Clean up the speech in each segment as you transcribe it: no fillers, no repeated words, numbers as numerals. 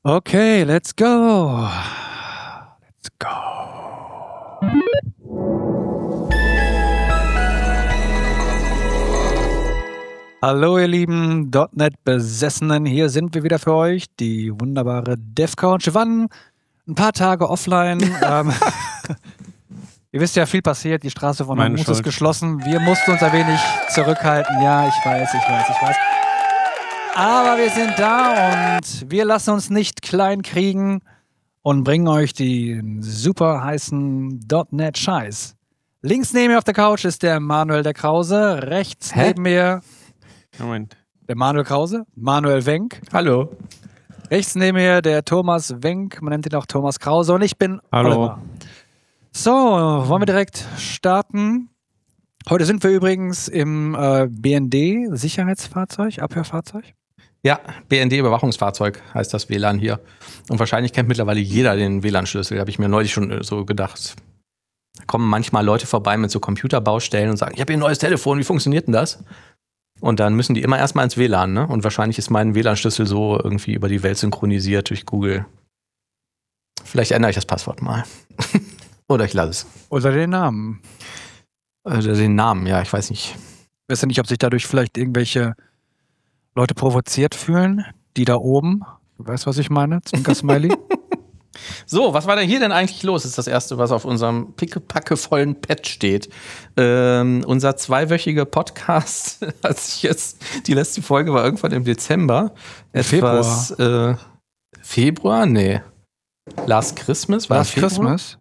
Okay, let's go. Let's go. Hallo ihr lieben .NET-Besessenen, hier sind wir wieder für euch, die wunderbare DevCouch. Wir waren ein paar Tage offline. Ihr wisst ja, viel passiert, die Straße von Hormuz ist geschlossen. Wir mussten uns ein wenig zurückhalten. Ja, ich weiß. Aber wir sind da und wir lassen uns nicht klein kriegen und bringen euch den super heißen .NET-Scheiß. Links neben mir auf der Couch ist der Manuel der Krause, rechts neben mir Moment. Der Manuel Krause, Manuel Wenk. Hallo. Rechts neben mir der Thomas Wenk, man nennt ihn auch Thomas Krause und ich bin Oliver. So, wollen wir direkt starten? Heute sind wir übrigens im BND Sicherheitsfahrzeug, Abhörfahrzeug. Ja, BND-Überwachungsfahrzeug heißt das WLAN hier. Und wahrscheinlich kennt mittlerweile jeder den WLAN-Schlüssel, habe ich mir neulich schon so gedacht. Da kommen manchmal Leute vorbei mit so Computerbaustellen und sagen, ich habe hier ein neues Telefon, wie funktioniert denn das? Und dann müssen die immer erstmal ins WLAN, ne? Und wahrscheinlich ist mein WLAN-Schlüssel so irgendwie über die Welt synchronisiert durch Google. Vielleicht ändere ich das Passwort mal. Oder ich lasse es. Oder den Namen. Oder den Namen, ja, ich weiß nicht. Ich weiß ja nicht, ob sich dadurch vielleicht irgendwelche Leute provoziert fühlen, die da oben. Du weißt, was ich meine? Zwinker-Smiley. So, was war denn hier denn eigentlich los? Das ist das Erste, was auf unserem pickepackevollen Pad steht. Unser 2-wöchiger Podcast hat sich jetzt, die letzte Folge war irgendwann im Dezember. Februar? Nee. Last Christmas? Last Christmas?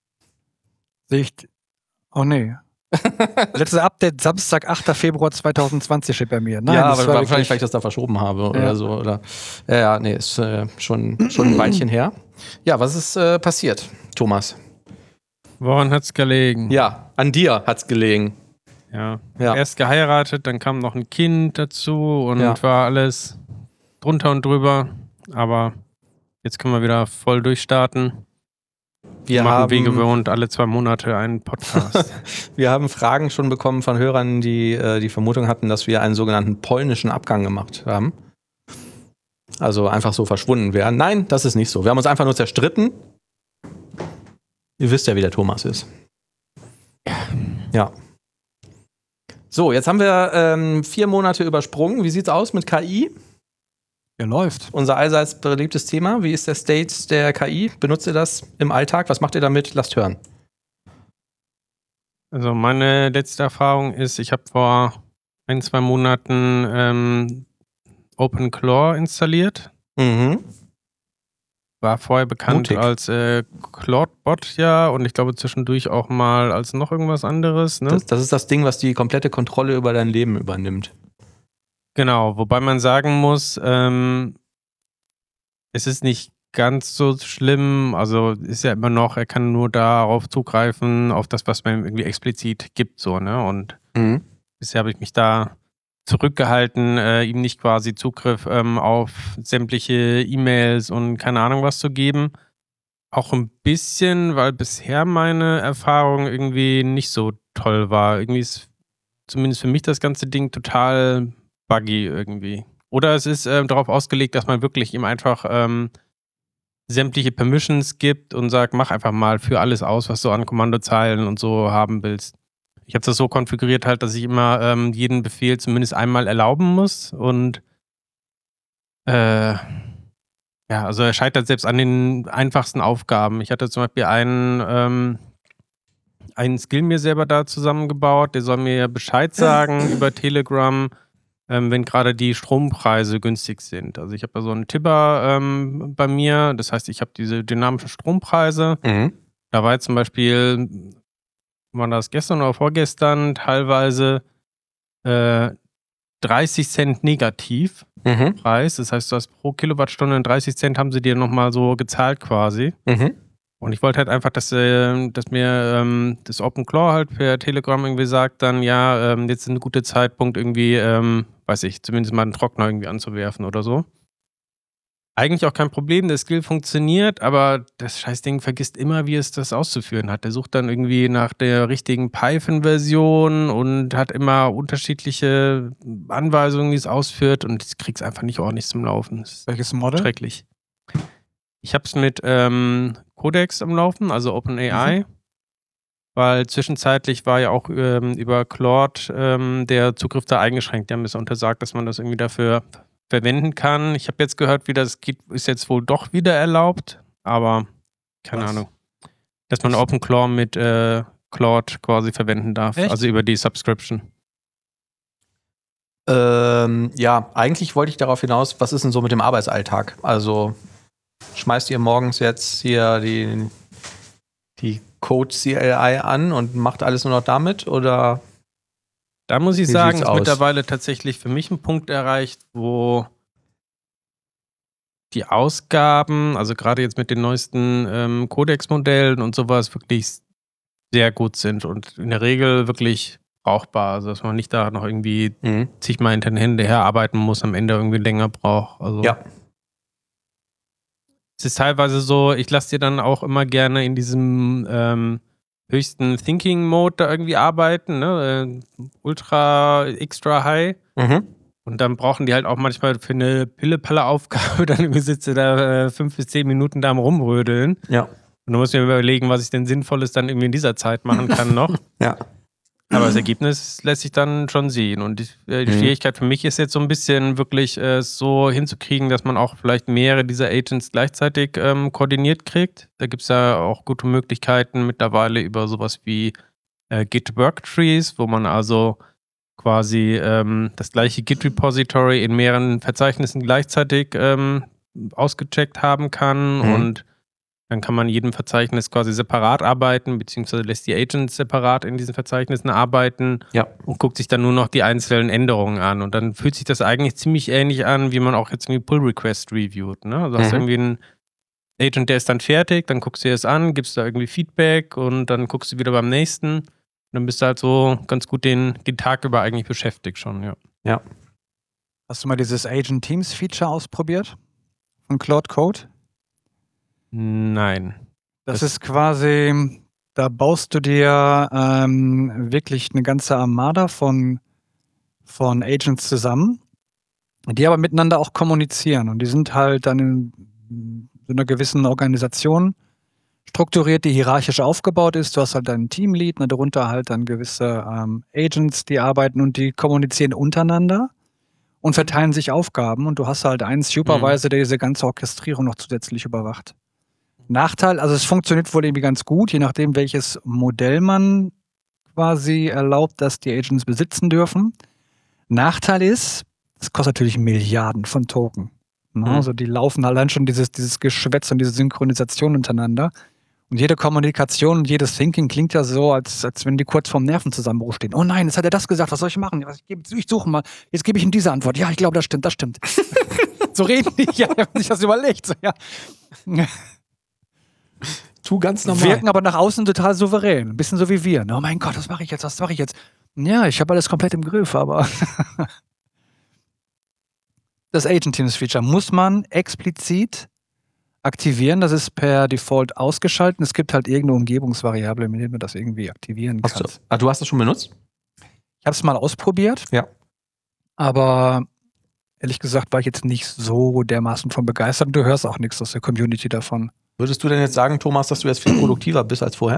Oh nee. Letztes Update Samstag, 8. Februar 2020 steht bei mir. Nein, ja, aber wahrscheinlich, weil ich das da verschoben habe oder so. Oder, ja, nee, ist schon ein Weilchen her. Ja, was ist passiert, Thomas? Woran hat's gelegen? Ja, an dir hat's gelegen. Ja. Erst geheiratet, dann kam noch ein Kind dazu und war alles drunter und drüber. Aber jetzt können wir wieder voll durchstarten. Wir machen wie gewohnt alle 2 Monate einen Podcast. Wir haben Fragen schon bekommen von Hörern, die die Vermutung hatten, dass wir einen sogenannten polnischen Abgang gemacht haben. Also einfach so verschwunden wären. Nein, das ist nicht so. Wir haben uns einfach nur zerstritten. Ihr wisst ja, wie der Thomas ist. Ja. So, jetzt haben wir 4 Monate übersprungen. Wie sieht's aus mit KI? Ja, läuft. Unser allseits beliebtes Thema. Wie ist der State der KI? Benutzt ihr das im Alltag? Was macht ihr damit? Lasst hören. Also meine letzte Erfahrung ist, ich habe vor 1-2 Monaten OpenClaw installiert. Mhm. War vorher bekannt als ClaudeBot, ja, und ich glaube zwischendurch auch mal als noch irgendwas anderes. Ne? Das ist das Ding, was die komplette Kontrolle über dein Leben übernimmt. Genau, wobei man sagen muss, es ist nicht ganz so schlimm, also ist ja immer noch, er kann nur darauf zugreifen, auf das, was man irgendwie explizit gibt, so, ne, und bisher habe ich mich da zurückgehalten, ihm nicht quasi Zugriff auf sämtliche E-Mails und keine Ahnung was zu geben. Auch ein bisschen, weil bisher meine Erfahrung irgendwie nicht so toll war. Irgendwie ist zumindest für mich das ganze Ding total buggy irgendwie. Oder es ist darauf ausgelegt, dass man wirklich ihm einfach sämtliche Permissions gibt und sagt, mach einfach mal für alles aus, was du an Kommandozeilen und so haben willst. Ich habe das so konfiguriert halt, dass ich immer jeden Befehl zumindest einmal erlauben muss und also er scheitert selbst an den einfachsten Aufgaben. Ich hatte zum Beispiel einen Skill mir selber da zusammengebaut, der soll mir Bescheid sagen über Telegram, wenn gerade die Strompreise günstig sind. Also ich habe da so einen Tipper bei mir, das heißt, ich habe diese dynamischen Strompreise. Da war jetzt zum Beispiel, war das gestern oder vorgestern, teilweise 30 Cent negativ Preis. Das heißt, du hast pro Kilowattstunde 30 Cent haben sie dir nochmal so gezahlt quasi. Und ich wollte halt einfach, dass mir das OpenClaw halt per Telegram irgendwie sagt, dann jetzt ist ein guter Zeitpunkt irgendwie, weiß ich, zumindest mal einen Trockner irgendwie anzuwerfen oder so. Eigentlich auch kein Problem, der Skill funktioniert, aber das Scheißding vergisst immer, wie es das auszuführen hat. Der sucht dann irgendwie nach der richtigen Python-Version und hat immer unterschiedliche Anweisungen, wie es ausführt und ich krieg's einfach nicht ordentlich zum Laufen. Welches Model? Schrecklich. Ich habe es mit Codex am Laufen, also OpenAI, weil zwischenzeitlich war ja auch über Claude der Zugriff da eingeschränkt. Die haben es untersagt, dass man das irgendwie dafür verwenden kann. Ich habe jetzt gehört, wie das geht, ist jetzt wohl doch wieder erlaubt, aber keine Ahnung. Dass man OpenClaw mit Claude quasi verwenden darf, also über die Subscription. Ja, eigentlich wollte ich darauf hinaus, was ist denn so mit dem Arbeitsalltag? Also schmeißt ihr morgens jetzt hier die Code CLI an und macht alles nur noch damit? Oder? Da muss ich sagen, ist mittlerweile tatsächlich für mich ein Punkt erreicht, wo die Ausgaben, also gerade jetzt mit den neuesten Codex-Modellen und sowas, wirklich sehr gut sind und in der Regel wirklich brauchbar. Also dass man nicht da noch irgendwie zigmal hinter den Händen herarbeiten muss, am Ende irgendwie länger braucht. Also ja. Es ist teilweise so, ich lasse dir dann auch immer gerne in diesem höchsten Thinking-Mode da irgendwie arbeiten, ne? Ultra, extra high. Und dann brauchen die halt auch manchmal für eine Pille-Palle-Aufgabe, dann sitze da 5 bis 10 Minuten da am Rumrödeln. Ja. Und dann muss ich mir überlegen, was ich denn Sinnvolles dann irgendwie in dieser Zeit machen kann noch. Ja. Aber das Ergebnis lässt sich dann schon sehen. Und die Schwierigkeit für mich ist jetzt so ein bisschen wirklich so hinzukriegen, dass man auch vielleicht mehrere dieser Agents gleichzeitig koordiniert kriegt. Da gibt es ja auch gute Möglichkeiten mittlerweile über sowas wie Git Worktrees, wo man also quasi das gleiche Git-Repository in mehreren Verzeichnissen gleichzeitig ausgecheckt haben kann und dann kann man in jedem Verzeichnis quasi separat arbeiten, beziehungsweise lässt die Agents separat in diesen Verzeichnissen arbeiten und guckt sich dann nur noch die einzelnen Änderungen an. Und dann fühlt sich das eigentlich ziemlich ähnlich an, wie man auch jetzt irgendwie Pull-Request reviewt. Ne? Also hast du irgendwie einen Agent, der ist dann fertig, dann guckst du dir das an, gibst da irgendwie Feedback und dann guckst du wieder beim nächsten. Und dann bist du halt so ganz gut den Tag über eigentlich beschäftigt schon, ja. Hast du mal dieses Agent Teams Feature ausprobiert? Von Claude Code? Nein. Das ist quasi, da baust du dir wirklich eine ganze Armada von Agents zusammen, die aber miteinander auch kommunizieren. Und die sind halt dann in so einer gewissen Organisation strukturiert, die hierarchisch aufgebaut ist. Du hast halt deinen Teamlead, darunter halt dann gewisse Agents, die arbeiten und die kommunizieren untereinander und verteilen sich Aufgaben. Und du hast halt einen Supervisor, der diese ganze Orchestrierung noch zusätzlich überwacht. Nachteil, also es funktioniert wohl irgendwie ganz gut, je nachdem, welches Modell man quasi erlaubt, dass die Agents besitzen dürfen. Nachteil ist, es kostet natürlich Milliarden von Token. Also die laufen allein schon dieses Geschwätz und diese Synchronisation untereinander. Und jede Kommunikation und jedes Thinking klingt ja so, als wenn die kurz vorm Nervenzusammenbruch stehen. Oh nein, jetzt hat er das gesagt, was soll ich machen? Ich suche mal, jetzt gebe ich ihm diese Antwort. Ja, ich glaube, das stimmt. So reden die, ja, haben sich das überlegt. So, ja. Tu ganz normal. Wirken aber nach außen total souverän. Ein bisschen so wie wir. Oh mein Gott, was mache ich jetzt? Ja, ich habe alles komplett im Griff, aber das Agent Teams Feature muss man explizit aktivieren. Das ist per Default ausgeschaltet. Es gibt halt irgendeine Umgebungsvariable, mit der man das irgendwie aktivieren kann. Du hast das schon benutzt? Ich habe es mal ausprobiert. Ja. Aber ehrlich gesagt war ich jetzt nicht so dermaßen von begeistert. Du hörst auch nichts aus der Community davon. Würdest du denn jetzt sagen, Thomas, dass du jetzt viel produktiver bist als vorher?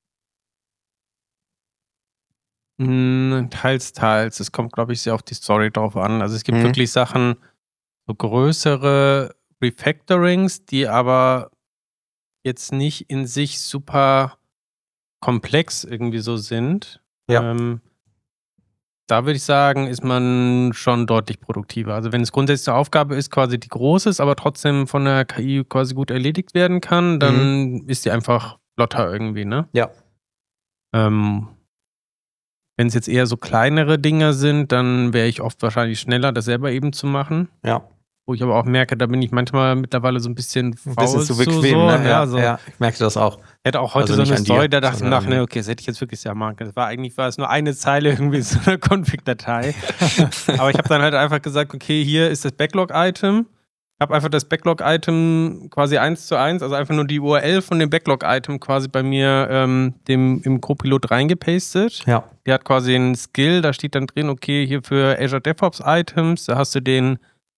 Teils. Es kommt, glaube ich, sehr auf die Story drauf an. Also es gibt wirklich Sachen, so größere Refactorings, die aber jetzt nicht in sich super komplex irgendwie so sind. Ja. Da würde ich sagen, ist man schon deutlich produktiver. Also wenn es grundsätzlich eine Aufgabe ist, quasi die groß ist, aber trotzdem von der KI quasi gut erledigt werden kann, dann ist die einfach flotter irgendwie, ne? Ja. Wenn es jetzt eher so kleinere Dinge sind, dann wäre ich oft wahrscheinlich schneller, das selber eben zu machen. Ja. Wo ich aber auch merke, da bin ich manchmal mittlerweile so ein bisschen faul. Ein bisschen zu bequem, so, ne? Ja, so. Ja, ich merke das auch. Ich hatte auch heute Also so eine Story, da dachte ich nach, ne, okay, das hätte ich jetzt wirklich ja machen können. Eigentlich war es nur eine Zeile irgendwie so eine Config-Datei. Aber ich habe dann halt einfach gesagt, okay, hier ist das Backlog-Item. Ich habe einfach das Backlog-Item quasi 1:1, also einfach nur die URL von dem Backlog-Item quasi bei mir im Copilot reingepastet. Ja. Der hat quasi einen Skill, da steht dann drin, okay, hier für Azure DevOps Items, da hast du den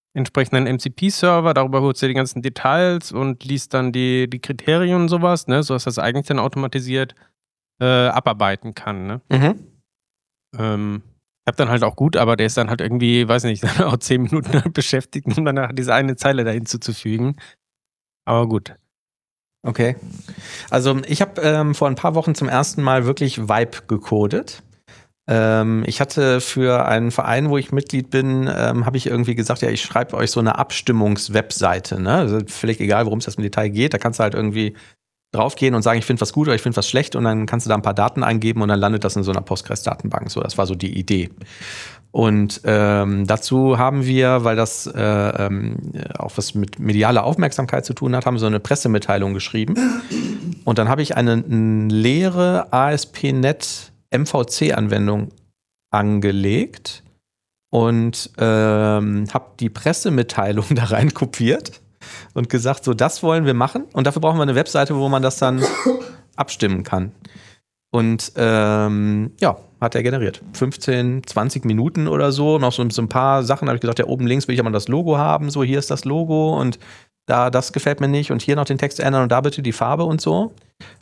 entsprechenden MCP-Server, darüber holst du die ganzen Details und liest dann die Kriterien und sowas, ne, sodass das eigentlich dann automatisiert abarbeiten kann. Ne? Ich habe dann halt auch gut, aber der ist dann halt irgendwie, weiß nicht, auch 10 Minuten beschäftigt, um danach diese eine Zeile da hinzuzufügen. Aber gut. Okay. Also ich habe vor ein paar Wochen zum ersten Mal wirklich Vibe gecodet. Ich hatte für einen Verein, wo ich Mitglied bin, habe ich irgendwie gesagt, ja, ich schreibe euch so eine Abstimmungs-Webseite. Ne? Also völlig egal, worum es das im Detail geht. Da kannst du halt irgendwie draufgehen und sagen, ich finde was gut oder ich finde was schlecht und dann kannst du da ein paar Daten eingeben und dann landet das in so einer Postgres-Datenbank. So, das war so die Idee. Und dazu haben wir, weil das auch was mit medialer Aufmerksamkeit zu tun hat, haben wir so eine Pressemitteilung geschrieben. Und dann habe ich eine leere ASP.NET MVC-Anwendung angelegt und habe die Pressemitteilung da rein kopiert und gesagt, so, das wollen wir machen und dafür brauchen wir eine Webseite, wo man das dann abstimmen kann. Und hat er generiert. 15, 20 Minuten oder so. Noch so ein paar Sachen habe ich gesagt, ja, oben links will ich aber das Logo haben, so, hier ist das Logo und da, das gefällt mir nicht und hier noch den Text ändern und da bitte die Farbe und so.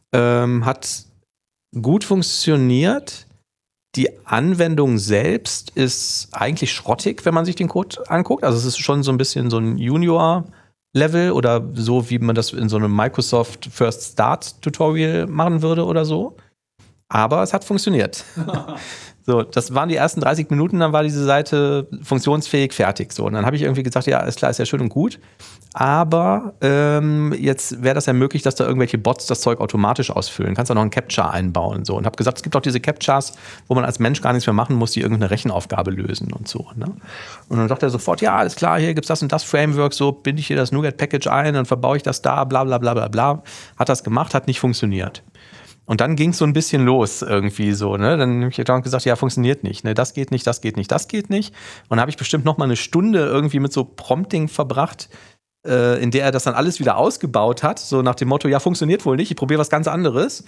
Hat gut funktioniert. Die Anwendung selbst ist eigentlich schrottig, wenn man sich den Code anguckt. Also es ist schon so ein bisschen so ein Junior-Level oder so, wie man das in so einem Microsoft First Start Tutorial machen würde oder so. Aber es hat funktioniert. So, das waren die ersten 30 Minuten, dann war diese Seite funktionsfähig, fertig. So, und dann habe ich irgendwie gesagt, ja, ist klar, ist ja schön und gut. Aber jetzt wäre das ja möglich, dass da irgendwelche Bots das Zeug automatisch ausfüllen. Kannst da noch einen Captcha einbauen. So. Und habe gesagt, es gibt auch diese Captchas, wo man als Mensch gar nichts mehr machen muss, die irgendeine Rechenaufgabe lösen und so. Ne? Und dann sagt er sofort, ja, alles klar, hier gibt es das und das Framework, so binde ich hier das NuGet-Package ein und verbaue ich das da, bla bla bla bla bla. Hat das gemacht, hat nicht funktioniert. Und dann ging es so ein bisschen los irgendwie so, ne? Dann habe ich dann gesagt, ja, funktioniert nicht, ne? Das geht nicht, das geht nicht, das geht nicht. Und dann habe ich bestimmt noch mal eine Stunde irgendwie mit so Prompting verbracht, in der er das dann alles wieder ausgebaut hat, so nach dem Motto, ja, funktioniert wohl nicht, ich probiere was ganz anderes.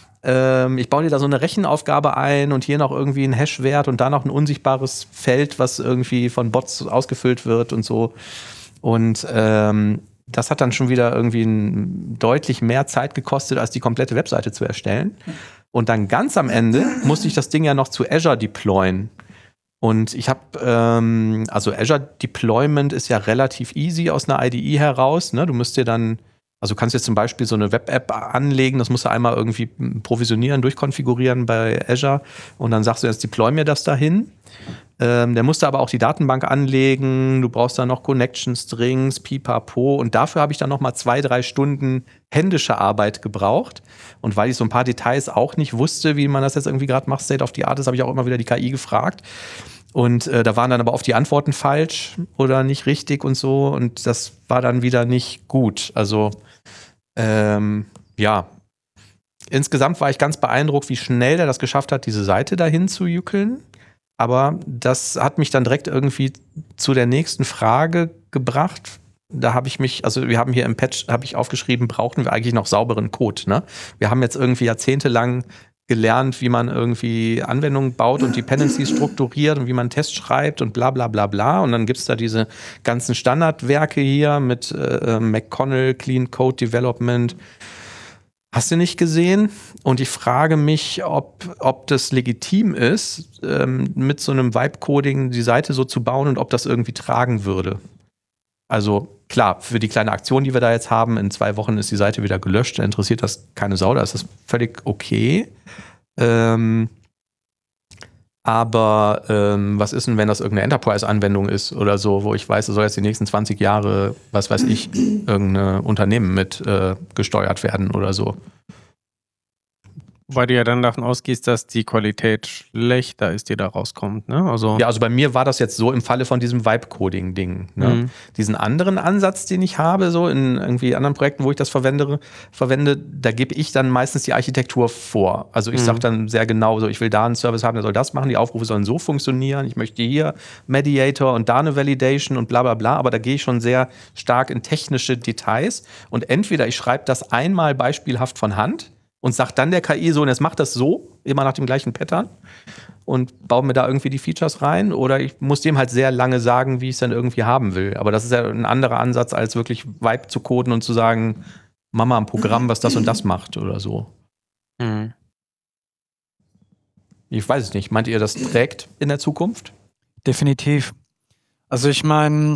Ich baue dir da so eine Rechenaufgabe ein und hier noch irgendwie ein Hash-Wert und da noch ein unsichtbares Feld, was irgendwie von Bots ausgefüllt wird und so. Und das hat dann schon wieder irgendwie deutlich mehr Zeit gekostet, als die komplette Webseite zu erstellen. Und dann ganz am Ende musste ich das Ding ja noch zu Azure deployen. Und ich habe, also Azure Deployment ist ja relativ easy aus einer IDE heraus. Ne? Du musst dir dann, also kannst jetzt zum Beispiel so eine Web-App anlegen, das musst du einmal irgendwie provisionieren, durchkonfigurieren bei Azure und dann sagst du, jetzt deploy mir das dahin. Der musste aber auch die Datenbank anlegen, du brauchst dann noch Connection Strings, pipapo und dafür habe ich dann noch mal 2-3 Stunden händische Arbeit gebraucht und weil ich so ein paar Details auch nicht wusste, wie man das jetzt irgendwie gerade macht, State of the Art ist, habe ich auch immer wieder die KI gefragt und da waren dann aber oft die Antworten falsch oder nicht richtig und so und das war dann wieder nicht gut, also ja, insgesamt war ich ganz beeindruckt, wie schnell der das geschafft hat, diese Seite dahin zu jückeln. Aber das hat mich dann direkt irgendwie zu der nächsten Frage gebracht. Da habe ich mich, also wir haben hier im Patch, habe ich aufgeschrieben, brauchen wir eigentlich noch sauberen Code, ne? Wir haben jetzt irgendwie jahrzehntelang gelernt, wie man irgendwie Anwendungen baut und Dependencies strukturiert und wie man Tests schreibt und bla bla bla bla. Und dann gibt es da diese ganzen Standardwerke hier mit McConnell, Clean Code Development. Hast du nicht gesehen? Und ich frage mich, ob das legitim ist, mit so einem Vibe-Coding die Seite so zu bauen und ob das irgendwie tragen würde. Also klar, für die kleine Aktion, die wir da jetzt haben, in 2 Wochen ist die Seite wieder gelöscht, da interessiert das keine Sau, da ist das völlig okay. Aber was ist denn, wenn das irgendeine Enterprise-Anwendung ist oder so, wo ich weiß, es soll jetzt die nächsten 20 Jahre, was weiß ich, irgendein Unternehmen mit gesteuert werden oder so. Weil du ja dann davon ausgehst, dass die Qualität schlechter ist, die da rauskommt, ne? Also ja, also bei mir war das jetzt so im Falle von diesem Vibe-Coding-Ding. Ne? Diesen anderen Ansatz, den ich habe, so in irgendwie anderen Projekten, wo ich das verwende, da gebe ich dann meistens die Architektur vor. Also ich sage dann sehr genau so, ich will da einen Service haben, der soll das machen, die Aufrufe sollen so funktionieren, ich möchte hier Mediator und da eine Validation und bla bla bla, aber da gehe ich schon sehr stark in technische Details und entweder ich schreibe das einmal beispielhaft von Hand und sagt dann der KI so, und jetzt macht das so, immer nach dem gleichen Pattern. und baue mir da irgendwie die Features rein, oder ich muss dem halt sehr lange sagen, wie ich es dann irgendwie haben will. Aber das ist ja ein anderer Ansatz, als wirklich Vibe zu coden und zu sagen, mach mal ein Programm, was das und das macht oder so. Mhm. Ich weiß es nicht. Meint ihr, das trägt in der Zukunft? Definitiv. Also ich meine,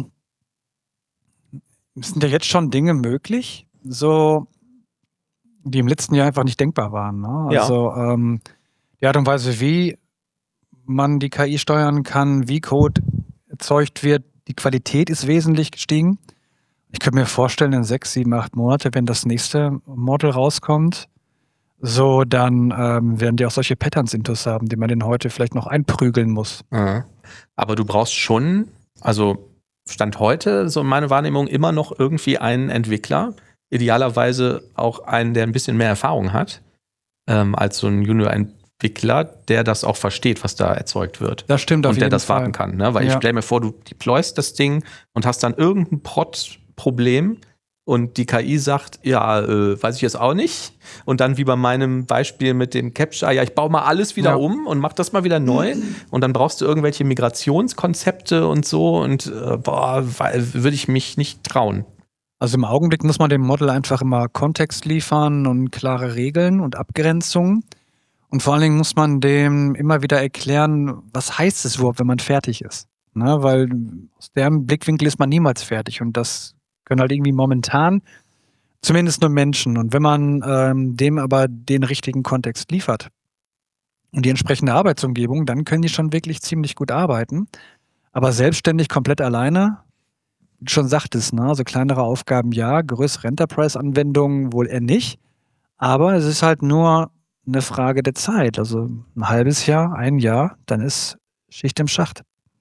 es sind ja jetzt schon Dinge möglich, so die im letzten Jahr einfach nicht denkbar waren. Ne? Also die Art und Weise, wie man die KI steuern kann, wie Code erzeugt wird, die Qualität ist wesentlich gestiegen. Ich könnte mir vorstellen, in 6, 7, 8 Monate, wenn das nächste Model rauskommt, so dann werden die auch solche Patterns intus haben, die man denn heute vielleicht noch einprügeln muss. Aber du brauchst schon, also Stand heute, so meine Wahrnehmung, immer noch irgendwie einen Entwickler, idealerweise auch einen, der ein bisschen mehr Erfahrung hat, als so ein Junior-Entwickler, der das auch versteht, was da erzeugt wird. Das stimmt auf jeden Fall. Und der das warten kann. Ne? Weil ich stelle mir vor, du deployst das Ding und hast dann irgendein Prod-Problem und die KI sagt, weiß ich jetzt auch nicht. Und dann wie bei meinem Beispiel mit dem Captcha, ich baue mal alles wieder um und mach das mal wieder neu. Und dann brauchst du irgendwelche Migrationskonzepte und so. Und würde ich mich nicht trauen. Also im Augenblick muss man dem Model einfach immer Kontext liefern und klare Regeln und Abgrenzungen. Und vor allen Dingen muss man dem immer wieder erklären, was heißt es überhaupt, wenn man fertig ist. Ne? Weil aus deren Blickwinkel ist man niemals fertig. Und das können halt irgendwie momentan zumindest nur Menschen. Und wenn man dem aber den richtigen Kontext liefert und die entsprechende Arbeitsumgebung, dann können die schon wirklich ziemlich gut arbeiten. Aber selbstständig, komplett alleine, wie du schon sagtest, ne? Also kleinere Aufgaben ja, größere Enterprise-Anwendungen wohl eher nicht. Aber es ist halt nur eine Frage der Zeit. Also ein halbes Jahr, ein Jahr, dann ist Schicht im Schacht.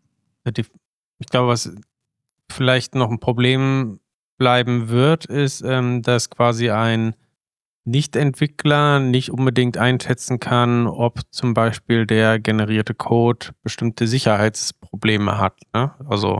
Ich glaube, was vielleicht noch ein Problem bleiben wird, ist, dass quasi ein Nicht-Entwickler nicht unbedingt einschätzen kann, ob zum Beispiel der generierte Code bestimmte Sicherheitsprobleme hat. Ne? Also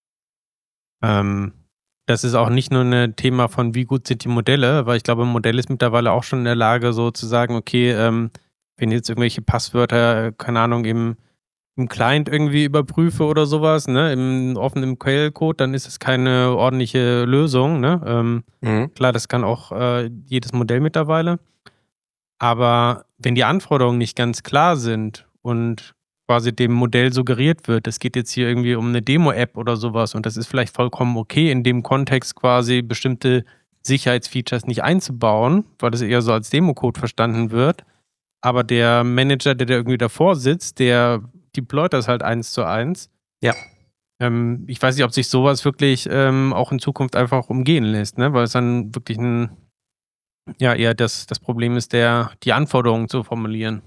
das ist auch nicht nur ein Thema von, wie gut sind die Modelle, weil ich glaube, ein Modell ist mittlerweile auch schon in der Lage, so zu sagen, okay, wenn jetzt irgendwelche Passwörter, keine Ahnung, im Client irgendwie überprüfe oder sowas, ne, im offenen Quellcode, dann ist es keine ordentliche Lösung, ne? Klar, das kann auch jedes Modell mittlerweile. Aber wenn die Anforderungen nicht ganz klar sind und quasi dem Modell suggeriert wird, es geht jetzt hier irgendwie um eine Demo-App oder sowas und das ist vielleicht vollkommen okay, in dem Kontext quasi bestimmte Sicherheitsfeatures nicht einzubauen, weil das eher so als Demo-Code verstanden wird. Aber der Manager, der da irgendwie davor sitzt, der deployt das halt 1:1. Ja. Ich weiß nicht, ob sich sowas wirklich auch in Zukunft einfach umgehen lässt, ne? Weil es dann wirklich eher das Problem ist, die Anforderungen zu formulieren.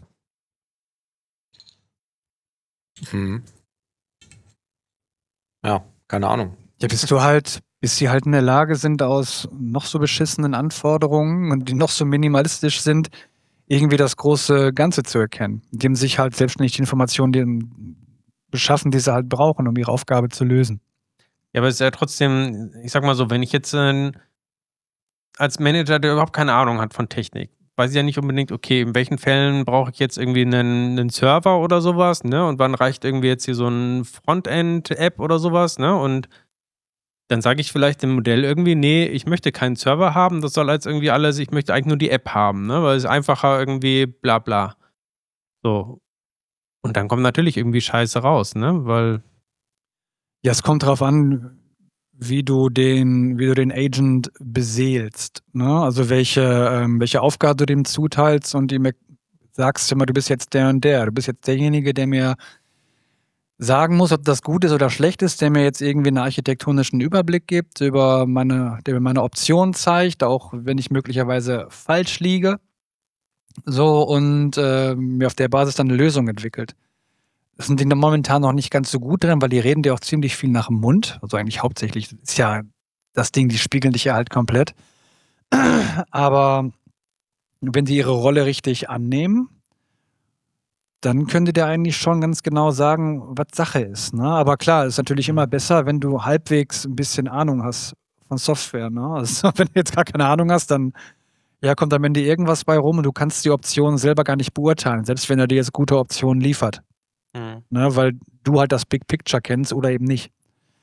Ja, keine Ahnung. Ja, bis sie halt in der Lage sind, aus noch so beschissenen Anforderungen und die noch so minimalistisch sind, irgendwie das große Ganze zu erkennen, indem sich halt selbstständig die Informationen beschaffen, die sie halt brauchen, um ihre Aufgabe zu lösen. Ja, aber es ist ja trotzdem, ich sag mal so, wenn ich jetzt als Manager, der überhaupt keine Ahnung hat von Technik, weiß ich ja nicht unbedingt, okay, in welchen Fällen brauche ich jetzt irgendwie einen Server oder sowas, ne? Und wann reicht irgendwie jetzt hier so ein Frontend-App oder sowas, ne? Und dann sage ich vielleicht dem Modell irgendwie, nee, ich möchte keinen Server haben, das soll als irgendwie alles, ich möchte eigentlich nur die App haben, ne? Weil es einfacher irgendwie bla bla. So. Und dann kommt natürlich irgendwie Scheiße raus, ne? Weil. Ja, es kommt drauf an, wie du den Agent beseelst, ne? Also welche Aufgabe du dem zuteilst und ihm sagst immer, du bist jetzt der und der, du bist jetzt derjenige, der mir sagen muss, ob das gut ist oder schlecht ist, der mir jetzt irgendwie einen architektonischen Überblick gibt, der mir meine Optionen zeigt, auch wenn ich möglicherweise falsch liege. So, und mir auf der Basis dann eine Lösung entwickelt. Das sind die momentan noch nicht ganz so gut drin, weil die reden dir auch ziemlich viel nach dem Mund. Also eigentlich hauptsächlich ist ja das Ding, die spiegeln dich ja halt komplett. Aber wenn sie ihre Rolle richtig annehmen, dann können die dir eigentlich schon ganz genau sagen, was Sache ist. Ne? Aber klar, ist natürlich immer besser, wenn du halbwegs ein bisschen Ahnung hast von Software. Ne? Also wenn du jetzt gar keine Ahnung hast, dann kommt am Ende irgendwas bei rum und du kannst die Optionen selber gar nicht beurteilen, selbst wenn er dir jetzt gute Optionen liefert. Ne, weil du halt das Big Picture kennst oder eben nicht.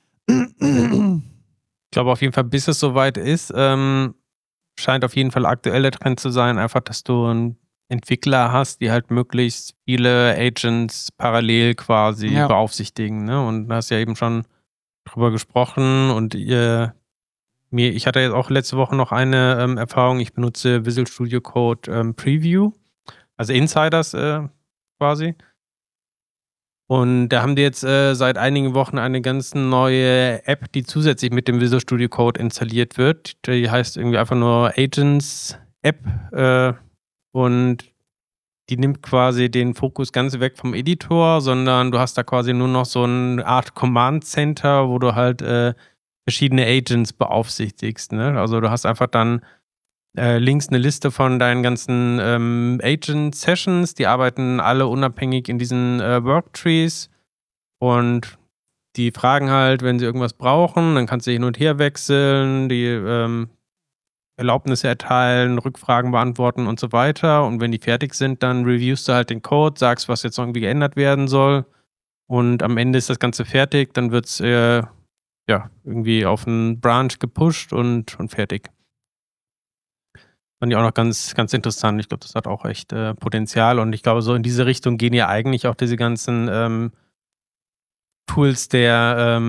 Ich glaube auf jeden Fall, bis es soweit ist, scheint auf jeden Fall aktuell der Trend zu sein, einfach, dass du einen Entwickler hast, die halt möglichst viele Agents parallel quasi beaufsichtigen. Ne? Und da hast du ja eben schon drüber gesprochen und ich hatte jetzt auch letzte Woche noch eine Erfahrung, ich benutze Visual Studio Code Preview, also Insiders quasi. Und da haben die jetzt seit einigen Wochen eine ganz neue App, die zusätzlich mit dem Visual Studio Code installiert wird. Die heißt irgendwie einfach nur Agents App und die nimmt quasi den Fokus ganz weg vom Editor, sondern du hast da quasi nur noch so eine Art Command Center, wo du halt verschiedene Agents beaufsichtigst. Ne? Also du hast einfach dann links eine Liste von deinen ganzen Agent-Sessions, die arbeiten alle unabhängig in diesen Worktrees und die fragen halt, wenn sie irgendwas brauchen, dann kannst du hin und her wechseln, die Erlaubnisse erteilen, Rückfragen beantworten und so weiter und wenn die fertig sind, dann reviewst du halt den Code, sagst, was jetzt irgendwie geändert werden soll und am Ende ist das Ganze fertig, dann wird es irgendwie auf einen Branch gepusht und fertig. Fand ich auch noch ganz, ganz interessant. Ich glaube, das hat auch echt Potenzial. Und ich glaube, so in diese Richtung gehen ja eigentlich auch diese ganzen Tools der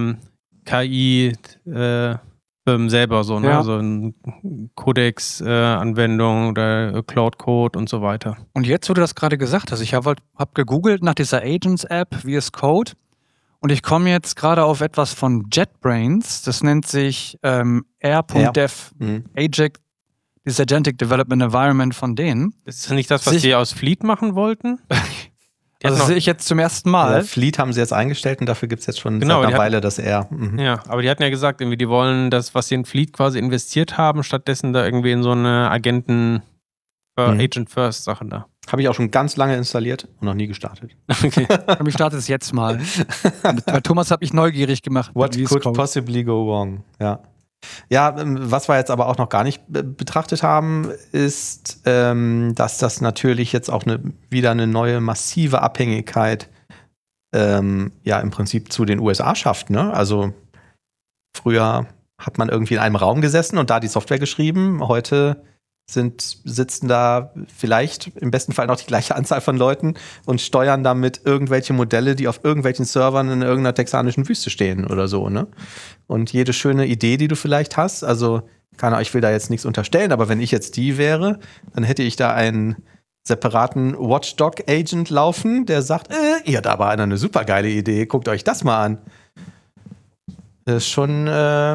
KI-Firmen selber so, ne? Ja. Also Codex-Anwendung oder Cloud-Code und so weiter. Und jetzt, wo du das gerade gesagt hast, ich hab gegoogelt nach dieser Agents-App, VS Code, und ich komme jetzt gerade auf etwas von JetBrains. Das nennt sich R.Dev dieses Agentic Development Environment von denen. Ist das nicht das, was die aus Fleet machen wollten? Also das sehe ich jetzt zum ersten Mal. Ja, Fleet haben sie jetzt eingestellt und dafür gibt es jetzt schon seit einer Weile das R. Ja, aber die hatten ja gesagt, irgendwie, die wollen das, was sie in Fleet quasi investiert haben, stattdessen da irgendwie in so eine Agent-First-Sache da. Habe ich auch schon ganz lange installiert und noch nie gestartet. Okay. Ich starte es jetzt mal. Bei Thomas habe ich neugierig gemacht. What could possibly go wrong? Ja, was wir jetzt aber auch noch gar nicht betrachtet haben, ist, dass das natürlich jetzt auch wieder eine neue massive Abhängigkeit im Prinzip zu den USA schafft. Ne? Also früher hat man irgendwie in einem Raum gesessen und da die Software geschrieben. Heute sitzen da vielleicht im besten Fall noch die gleiche Anzahl von Leuten und steuern damit irgendwelche Modelle, die auf irgendwelchen Servern in irgendeiner texanischen Wüste stehen oder so, ne? Und jede schöne Idee, die du vielleicht hast, also ich will da jetzt nichts unterstellen, aber wenn ich jetzt die wäre, dann hätte ich da einen separaten Watchdog-Agent laufen, der sagt, ihr habt aber eine super geile Idee, guckt euch das mal an. Das ist schon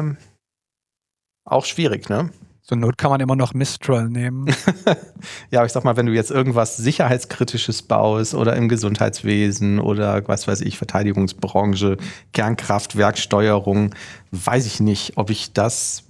auch schwierig, ne? Zur Not kann man immer noch Mistral nehmen. Ja, aber ich sag mal, wenn du jetzt irgendwas Sicherheitskritisches baust oder im Gesundheitswesen oder was weiß ich, Verteidigungsbranche, Kernkraftwerksteuerung, weiß ich nicht, ob ich das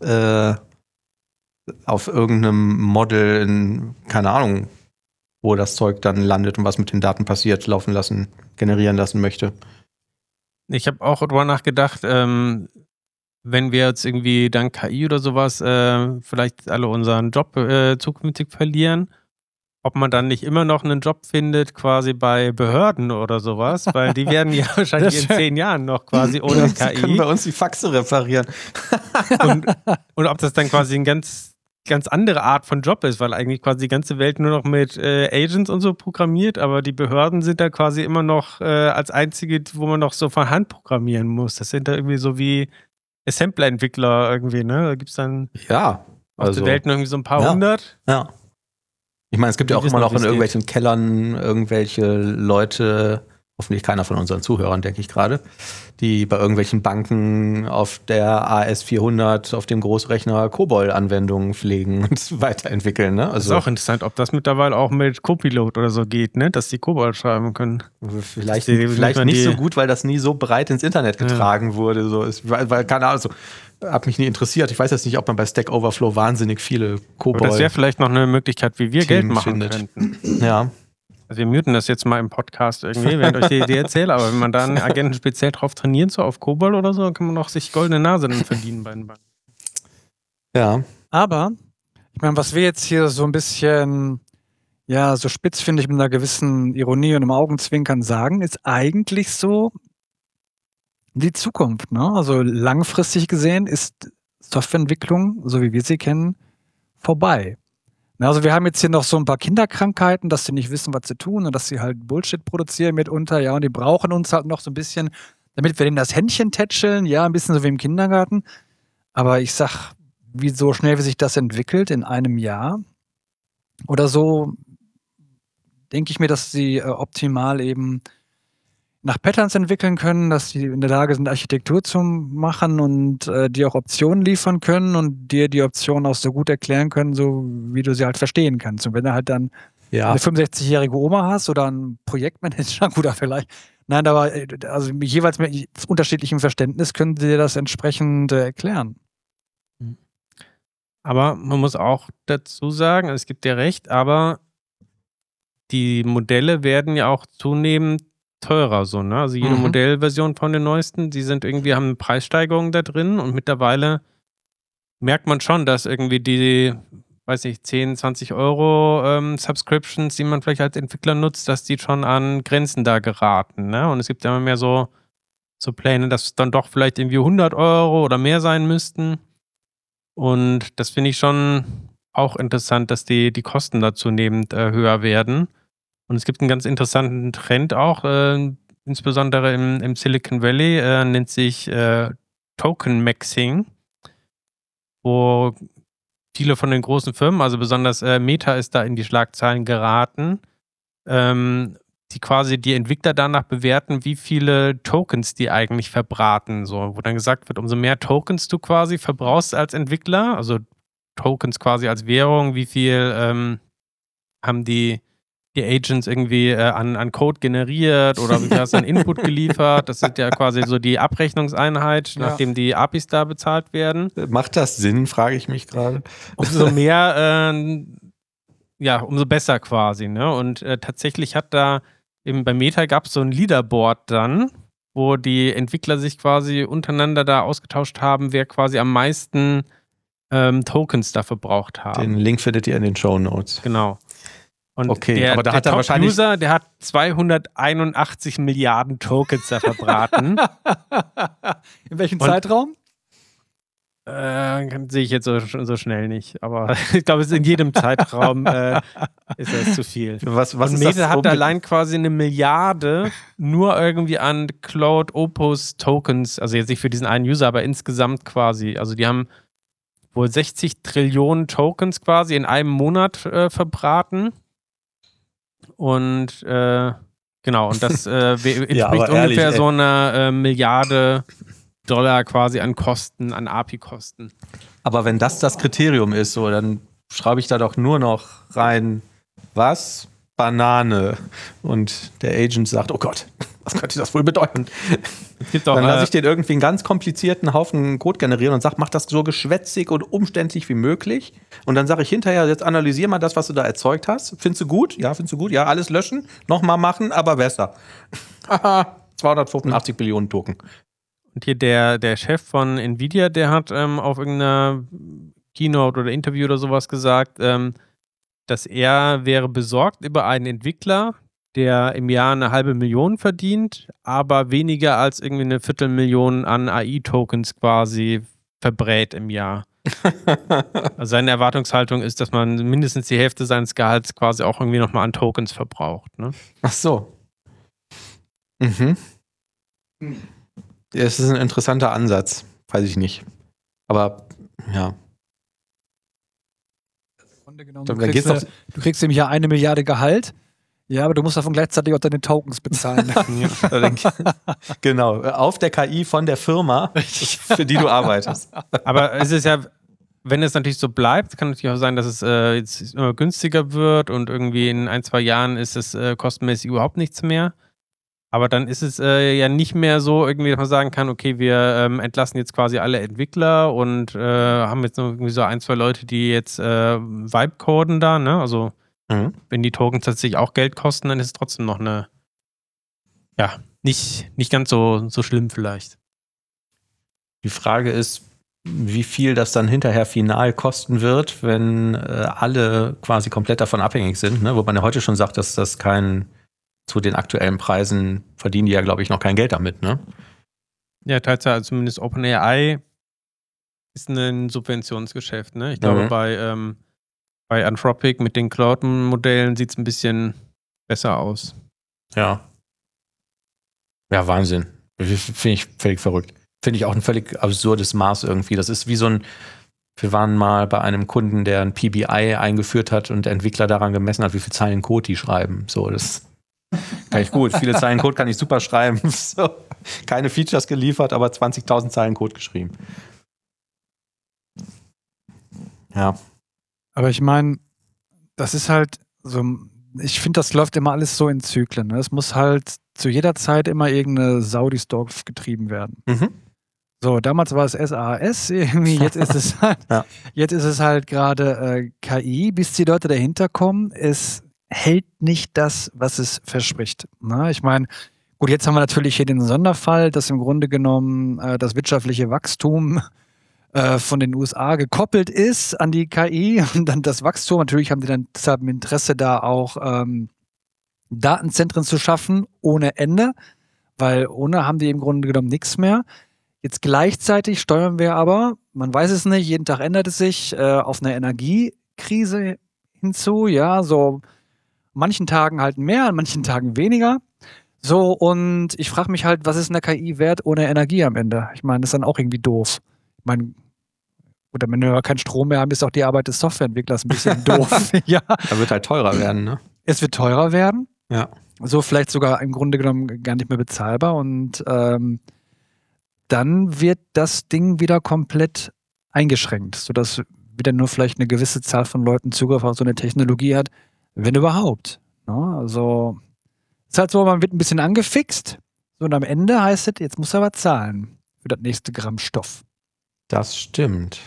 auf irgendeinem Model keine Ahnung, wo das Zeug dann landet und was mit den Daten passiert, generieren lassen möchte. Ich habe auch drüber nachgedacht, wenn wir jetzt irgendwie dank KI oder sowas vielleicht alle unseren Job zukünftig verlieren, ob man dann nicht immer noch einen Job findet quasi bei Behörden oder sowas, weil die werden ja wahrscheinlich in 10 Jahren noch quasi ohne KI. Die können bei uns die Faxe reparieren. und ob das dann quasi eine ganz andere Art von Job ist, weil eigentlich quasi die ganze Welt nur noch mit Agents und so programmiert, aber die Behörden sind da quasi immer noch als einzige, wo man noch so von Hand programmieren muss. Das sind da irgendwie so wie Assembler-Entwickler irgendwie, ne? Da gibt es dann auf der Welt nur irgendwie so ein paar hundert. Ja. Ich meine, es gibt ja auch immer noch in irgendwelchen Kellern irgendwelche Leute, hoffentlich keiner von unseren Zuhörern, denke ich gerade, die bei irgendwelchen Banken auf der AS400 auf dem Großrechner COBOL-Anwendungen pflegen und weiterentwickeln. Ne? Also, das ist auch interessant, ob das mittlerweile auch mit Copilot oder so geht, ne? Dass die COBOL schreiben können. Vielleicht nicht so gut, weil das nie so breit ins Internet getragen wurde. So ist, weil keine Ahnung, hat mich nie interessiert. Ich weiß jetzt nicht, ob man bei Stack Overflow wahnsinnig viele COBOL. Aber das wäre vielleicht noch eine Möglichkeit, wie wir Geld machen könnten. Ja. Also wir muten das jetzt mal im Podcast irgendwie, während ich euch die Idee erzähle, aber wenn man da einen Agenten speziell drauf trainiert, so auf COBOL oder so, dann kann man auch sich goldene Nase dann verdienen bei den Banken. Ja. Aber, ich meine, was wir jetzt hier so ein bisschen ja, so spitz finde ich mit einer gewissen Ironie und einem Augenzwinkern sagen, ist eigentlich so die Zukunft, ne? Also langfristig gesehen ist Softwareentwicklung, so wie wir sie kennen, vorbei. Also wir haben jetzt hier noch so ein paar Kinderkrankheiten, dass sie nicht wissen, was sie tun und dass sie halt Bullshit produzieren mitunter, ja, und die brauchen uns halt noch so ein bisschen, damit wir denen das Händchen tätscheln, ja, ein bisschen so wie im Kindergarten. Aber ich sag, wie so schnell wie sich das entwickelt in einem Jahr oder so, denke ich mir, dass sie optimal eben nach Patterns entwickeln können, dass sie in der Lage sind, Architektur zu machen und dir auch Optionen liefern können und dir die Optionen auch so gut erklären können, so wie du sie halt verstehen kannst. Und wenn du halt dann eine 65-jährige Oma hast oder einen Projektmanager, guter Vergleich, nein, aber also jeweils mit unterschiedlichem Verständnis können sie dir das entsprechend erklären. Aber man muss auch dazu sagen, es gibt ja recht, aber die Modelle werden ja auch zunehmend teurer, so, ne? Also jede Modellversion von den neuesten, die sind irgendwie, haben eine Preissteigerung da drin und mittlerweile merkt man schon, dass irgendwie die, weiß nicht, 10, 20 Euro Subscriptions, die man vielleicht als Entwickler nutzt, dass die schon an Grenzen da geraten, ne? Und es gibt ja immer mehr so Pläne, dass dann doch vielleicht irgendwie 100 Euro oder mehr sein müssten. Und das finde ich schon auch interessant, dass die Kosten da zunehmend höher werden. Und es gibt einen ganz interessanten Trend auch, insbesondere im Silicon Valley, nennt sich Token Maxing, wo viele von den großen Firmen, also besonders Meta ist da in die Schlagzeilen geraten, die quasi die Entwickler danach bewerten, wie viele Tokens die eigentlich verbraten. So, wo dann gesagt wird, umso mehr Tokens du quasi verbrauchst als Entwickler, also Tokens quasi als Währung, wie viel haben die Agents irgendwie an Code generiert oder wie viel hast du an Input geliefert. Das ist ja quasi so die Abrechnungseinheit, nachdem die APIs da bezahlt werden. Macht das Sinn, frage ich mich gerade. Umso mehr, umso besser quasi, ne? Und tatsächlich hat da eben bei Meta gab es so ein Leaderboard dann, wo die Entwickler sich quasi untereinander da ausgetauscht haben, wer quasi am meisten Tokens da verbraucht haben. Den Link findet ihr in den Shownotes. Genau. Und okay, aber da hat er wahrscheinlich User, der hat 281 Milliarden Tokens da verbraten. In welchem Zeitraum? Sehe ich jetzt so schnell nicht. Aber ich glaube, es ist in jedem Zeitraum ist das zu viel. Was und ist Meta das hat allein quasi 1 Milliarde nur irgendwie an Cloud Opus Tokens, also jetzt nicht für diesen einen User, aber insgesamt quasi. Also die haben wohl 60 Trillionen Tokens quasi in einem Monat verbraten. Und genau, und das entspricht ungefähr so einer Milliarde Dollar quasi an Kosten, an API-Kosten. Aber wenn das Kriterium ist, so, dann schreibe ich da doch nur noch rein, was? Banane. Und der Agent sagt, oh Gott, was könnte das wohl bedeuten? Dann lasse ich den irgendwie einen ganz komplizierten Haufen Code generieren und sage, mach das so geschwätzig und umständlich wie möglich. Und dann sage ich hinterher, jetzt analysier mal das, was du da erzeugt hast. Findest du gut? Ja, findest du gut? Ja, alles löschen, nochmal machen, aber besser. Haha, 285 Billionen Token. Und hier der Chef von Nvidia, der hat auf irgendeiner Keynote oder Interview oder sowas gesagt, dass er wäre besorgt über einen Entwickler, der im Jahr 500.000 verdient, aber weniger als irgendwie 250.000 an AI-Tokens quasi verbrät im Jahr. Also seine Erwartungshaltung ist, dass man mindestens die Hälfte seines Gehalts quasi auch irgendwie nochmal an Tokens verbraucht. Ne? Ach so. Mhm. Es ist ein interessanter Ansatz. Weiß ich nicht. Aber, ja. Du kriegst im Jahr 1 Milliarde Gehalt. Ja, aber du musst davon gleichzeitig auch deine Tokens bezahlen. Genau, auf der KI von der Firma, für die du arbeitest. Aber es ist ja, wenn es natürlich so bleibt, kann natürlich auch sein, dass es jetzt immer günstiger wird und irgendwie in 1-2 Jahren ist es kostenmäßig überhaupt nichts mehr. Aber dann ist es ja nicht mehr so, irgendwie, dass man sagen kann, okay, wir entlassen jetzt quasi alle Entwickler und haben jetzt nur irgendwie so 1-2 Leute, die jetzt Vibe-coden da, ne? Also wenn die Tokens tatsächlich auch Geld kosten, dann ist es trotzdem noch eine, ja, nicht ganz so schlimm vielleicht. Die Frage ist, wie viel das dann hinterher final kosten wird, wenn alle quasi komplett davon abhängig sind, ne? Wo man ja heute schon sagt, dass das zu den aktuellen Preisen verdienen die ja, glaube ich, noch kein Geld damit, ne? Ja, tatsächlich, zumindest OpenAI ist ein Subventionsgeschäft, ne? Ich glaube, bei Anthropic mit den Cloud-Modellen sieht es ein bisschen besser aus. Ja. Ja, Wahnsinn. Finde ich völlig verrückt. Finde ich auch ein völlig absurdes Maß irgendwie. Das ist wie wir waren mal bei einem Kunden, der ein PBI eingeführt hat und der Entwickler daran gemessen hat, wie viele Zeilen Code die schreiben. So, das kann ich gut. Viele Zeilen Code kann ich super schreiben. So. Keine Features geliefert, aber 20.000 Zeilen Code geschrieben. Ja. Aber ich meine, das ist halt so, ich finde, das läuft immer alles so in Zyklen. Ne? Es muss halt zu jeder Zeit immer irgendeine Sau durchs Dorf getrieben werden. Mhm. So, damals war es SAS irgendwie, jetzt ist es halt, jetzt ist es halt gerade KI, bis die Leute dahinter kommen. Es hält nicht das, was es verspricht. Ne? Ich meine, gut, jetzt haben wir natürlich hier den Sonderfall, dass im Grunde genommen das wirtschaftliche Wachstum von den USA gekoppelt ist an die KI und dann das Wachstum. Natürlich haben die dann deshalb ein Interesse, da auch Datenzentren zu schaffen ohne Ende, weil ohne haben die im Grunde genommen nichts mehr. Jetzt gleichzeitig steuern wir aber, man weiß es nicht, jeden Tag ändert es sich, auf eine Energiekrise hinzu, ja, so manchen Tagen halt mehr, an manchen Tagen weniger. So, und ich frage mich halt, was ist eine KI wert ohne Energie am Ende? Ich meine, das ist dann auch irgendwie doof. Ich meine, oder wenn wir keinen Strom mehr haben, ist auch die Arbeit des Softwareentwicklers ein bisschen doof. Ja. Da wird halt teurer werden, ne? Es wird teurer werden. Ja. So vielleicht sogar im Grunde genommen gar nicht mehr bezahlbar und dann wird das Ding wieder komplett eingeschränkt, sodass wieder nur vielleicht eine gewisse Zahl von Leuten Zugriff auf so eine Technologie hat, wenn überhaupt. Ne? Also es ist halt so, man wird ein bisschen angefixt und am Ende heißt es, jetzt muss er aber zahlen für das nächste Gramm Stoff. Das stimmt.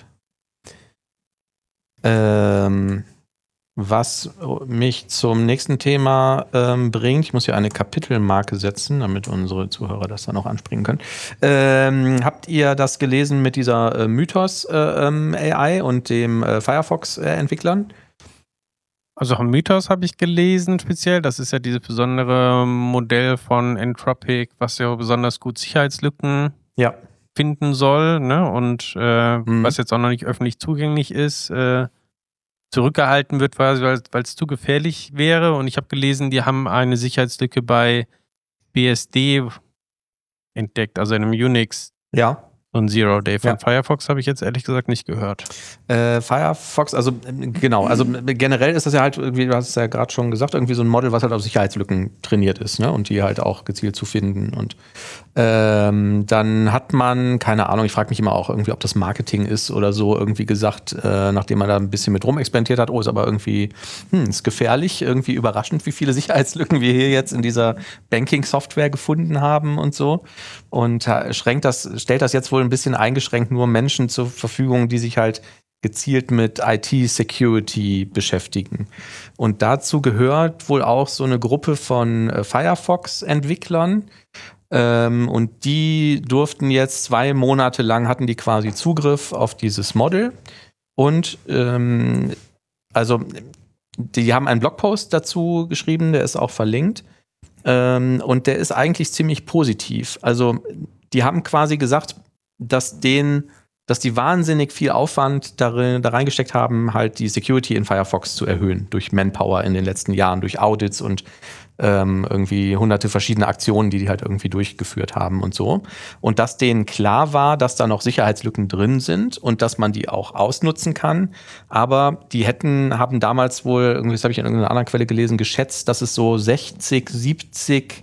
Was mich zum nächsten Thema bringt, ich muss hier eine Kapitelmarke setzen, damit unsere Zuhörer das dann auch anspringen können. Habt ihr das gelesen mit dieser Mythos AI und dem Firefox-Entwicklern? Also auch Mythos habe ich gelesen speziell. Das ist ja dieses besondere Modell von Anthropic, was ja besonders gut Sicherheitslücken finden soll, ne? Und was jetzt auch noch nicht öffentlich zugänglich ist, zurückgehalten wird, weil es zu gefährlich wäre. Und ich habe gelesen, die haben eine Sicherheitslücke bei BSD entdeckt, also in einem Unix. Ja. Und Zero Day von Firefox habe ich jetzt ehrlich gesagt nicht gehört. Firefox, also genau, also generell ist das ja halt irgendwie, du hast es ja gerade schon gesagt, irgendwie so ein Model, was halt auf Sicherheitslücken trainiert ist, ne? Und die halt auch gezielt zu finden. Und dann hat man, keine Ahnung, ich frage mich immer auch irgendwie, ob das Marketing ist oder so, irgendwie gesagt, nachdem man da ein bisschen mit rumexperimentiert hat, ist aber irgendwie, ist gefährlich, irgendwie überraschend, wie viele Sicherheitslücken wir hier jetzt in dieser Banking-Software gefunden haben und so. Und stellt das jetzt wohl ein bisschen eingeschränkt nur Menschen zur Verfügung, die sich halt gezielt mit IT-Security beschäftigen. Und dazu gehört wohl auch so eine Gruppe von Firefox-Entwicklern. Und die durften jetzt 2 Monate lang, hatten die quasi Zugriff auf dieses Model. Und also die haben einen Blogpost dazu geschrieben, der ist auch verlinkt. Und der ist eigentlich ziemlich positiv. Also die haben quasi gesagt, dass die wahnsinnig viel Aufwand da reingesteckt haben, halt die Security in Firefox zu erhöhen durch Manpower in den letzten Jahren, durch Audits und irgendwie hunderte verschiedene Aktionen, die halt irgendwie durchgeführt haben und so. Und dass denen klar war, dass da noch Sicherheitslücken drin sind und dass man die auch ausnutzen kann. Aber die haben damals wohl, irgendwie, das habe ich in irgendeiner anderen Quelle gelesen, geschätzt, dass es so 60, 70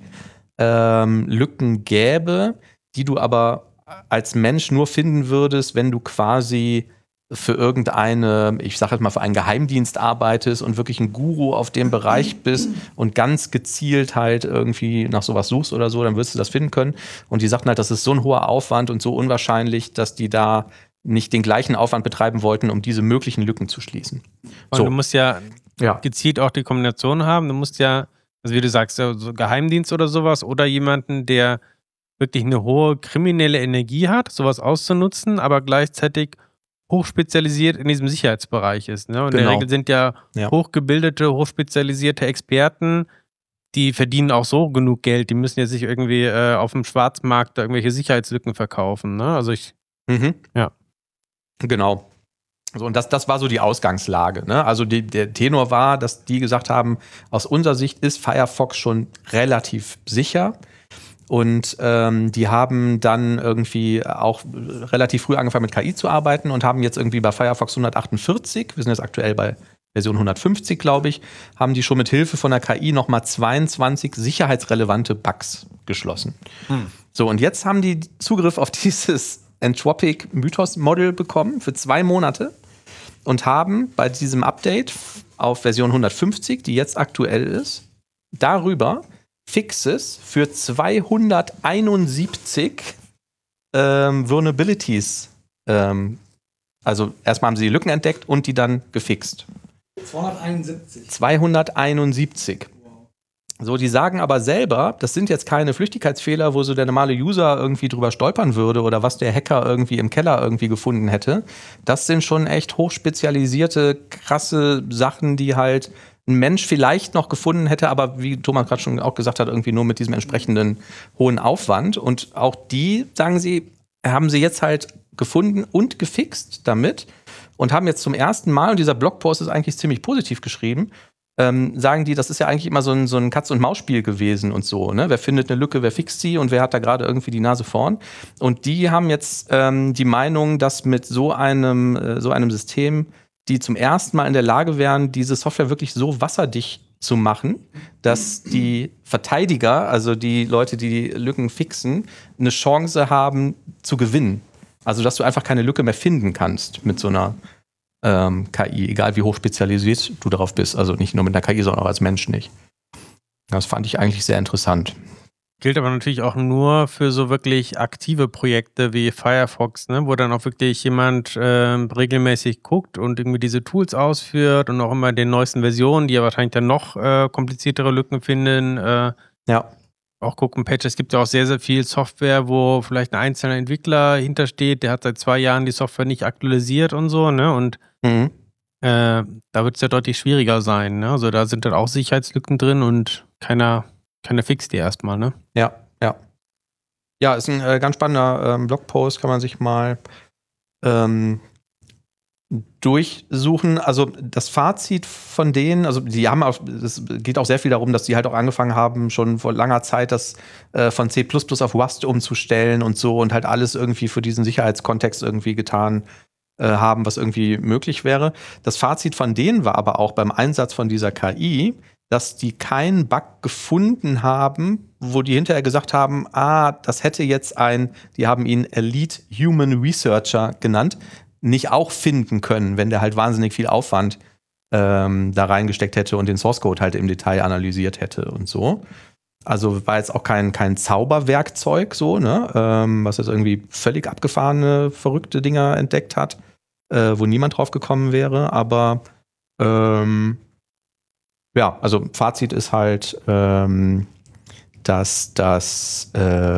Lücken gäbe, die du aber als Mensch nur finden würdest, wenn du quasi für irgendeine, ich sag jetzt mal, für einen Geheimdienst arbeitest und wirklich ein Guru auf dem Bereich bist und ganz gezielt halt irgendwie nach sowas suchst oder so, dann wirst du das finden können. Und die sagten halt, das ist so ein hoher Aufwand und so unwahrscheinlich, dass die da nicht den gleichen Aufwand betreiben wollten, um diese möglichen Lücken zu schließen. Und du musst ja gezielt auch die Kombination haben. Du musst ja, also wie du sagst, so Geheimdienst oder sowas oder jemanden, der wirklich eine hohe kriminelle Energie hat, sowas auszunutzen, aber gleichzeitig hochspezialisiert in diesem Sicherheitsbereich ist. Ne? Und in der Regel sind ja hochgebildete, hochspezialisierte Experten, die verdienen auch so genug Geld, die müssen jetzt nicht irgendwie auf dem Schwarzmarkt da irgendwelche Sicherheitslücken verkaufen. Ne? Also ja. Genau. So, und das war so die Ausgangslage. Ne? Also der Tenor war, dass die gesagt haben, aus unserer Sicht ist Firefox schon relativ sicher. Und die haben dann irgendwie auch relativ früh angefangen mit KI zu arbeiten und haben jetzt irgendwie bei Firefox 148, wir sind jetzt aktuell bei Version 150, glaube ich, haben die schon mit Hilfe von der KI nochmal 22 sicherheitsrelevante Bugs geschlossen. So, und jetzt haben die Zugriff auf dieses Anthropic Mythos Model bekommen für 2 Monate und haben bei diesem Update auf Version 150, die jetzt aktuell ist, darüber Fixes für 271 Vulnerabilities. Also erstmal haben sie die Lücken entdeckt und die dann gefixt. 271. So, die sagen aber selber, das sind jetzt keine Flüchtigkeitsfehler, wo so der normale User irgendwie drüber stolpern würde oder was der Hacker irgendwie im Keller irgendwie gefunden hätte. Das sind schon echt hochspezialisierte, krasse Sachen, die halt ein Mensch vielleicht noch gefunden hätte, aber wie Thomas gerade schon auch gesagt hat, irgendwie nur mit diesem entsprechenden hohen Aufwand. Und auch die, sagen sie, haben sie jetzt halt gefunden und gefixt damit und haben jetzt zum ersten Mal, und dieser Blogpost ist eigentlich ziemlich positiv geschrieben, sagen die, das ist ja eigentlich immer so ein Katz-und-Maus-Spiel gewesen und so. Ne? Wer findet eine Lücke, wer fixt sie und wer hat da gerade irgendwie die Nase vorn. Und die haben jetzt die Meinung, dass mit so einem System die zum ersten Mal in der Lage wären, diese Software wirklich so wasserdicht zu machen, dass die Verteidiger, also die Leute, die die Lücken fixen, eine Chance haben zu gewinnen. Also, dass du einfach keine Lücke mehr finden kannst mit so einer KI, egal wie hoch spezialisiert du darauf bist. Also nicht nur mit einer KI, sondern auch als Mensch nicht. Das fand ich eigentlich sehr interessant. Gilt aber natürlich auch nur für so wirklich aktive Projekte wie Firefox, ne, wo dann auch wirklich jemand regelmäßig guckt und irgendwie diese Tools ausführt und auch immer den neuesten Versionen, die ja wahrscheinlich dann noch kompliziertere Lücken finden. Auch gucken, Patches. Es gibt ja auch sehr, sehr viel Software, wo vielleicht ein einzelner Entwickler hintersteht, der hat seit 2 Jahren die Software nicht aktualisiert und so, ne? Und da wird es ja deutlich schwieriger sein, ne? Also da sind dann auch Sicherheitslücken drin und keiner fixt die erstmal, ne? Ja. Ja, ist ein ganz spannender Blogpost, kann man sich mal durchsuchen. Also das Fazit von denen, also die haben auch, es geht auch sehr viel darum, dass die halt auch angefangen haben, schon vor langer Zeit das von C++ auf Rust umzustellen und so und halt alles irgendwie für diesen Sicherheitskontext irgendwie getan haben, was irgendwie möglich wäre. Das Fazit von denen war aber auch beim Einsatz von dieser KI, dass die keinen Bug gefunden haben, wo die hinterher gesagt haben, das hätte jetzt die haben ihn Elite Human Researcher genannt, nicht auch finden können, wenn der halt wahnsinnig viel Aufwand da reingesteckt hätte und den Source Code halt im Detail analysiert hätte und so. Also war jetzt auch kein Zauberwerkzeug so, ne, was jetzt irgendwie völlig abgefahrene, verrückte Dinger entdeckt hat, wo niemand drauf gekommen wäre, aber ja, also Fazit ist halt, dass das,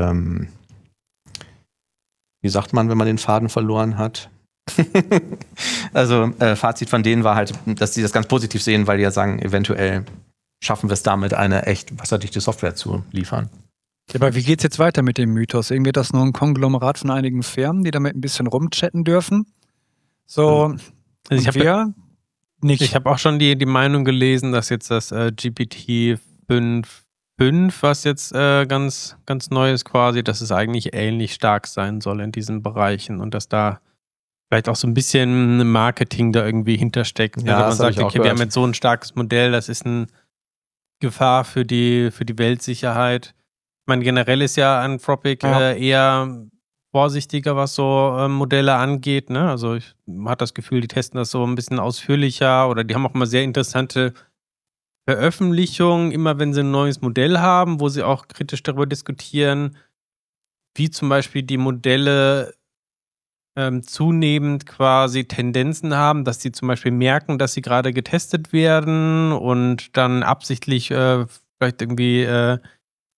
wie sagt man, wenn man den Faden verloren hat? Also Fazit von denen war halt, dass die das ganz positiv sehen, weil die ja sagen, eventuell schaffen wir es damit, eine echt wasserdichte Software zu liefern. Ja, aber wie geht's jetzt weiter mit dem Mythos? Irgendwie das nur ein Konglomerat von einigen Firmen, die damit ein bisschen rumchatten dürfen? So, also ich habe auch schon die Meinung gelesen, dass jetzt das GPT 5.5, was jetzt ganz, ganz neu ist quasi, dass es eigentlich ähnlich stark sein soll in diesen Bereichen und dass da vielleicht auch so ein bisschen Marketing da irgendwie hintersteckt. Ja, man sagt, okay, wir haben jetzt so ein starkes Modell, das ist eine Gefahr für die Weltsicherheit. Ich meine, generell ist ja Anthropic eher vorsichtiger, was so Modelle angeht, ne? Also ich hatte das Gefühl, die testen das so ein bisschen ausführlicher oder die haben auch immer sehr interessante Veröffentlichungen, immer wenn sie ein neues Modell haben, wo sie auch kritisch darüber diskutieren, wie zum Beispiel die Modelle zunehmend quasi Tendenzen haben, dass sie zum Beispiel merken, dass sie gerade getestet werden und dann absichtlich vielleicht irgendwie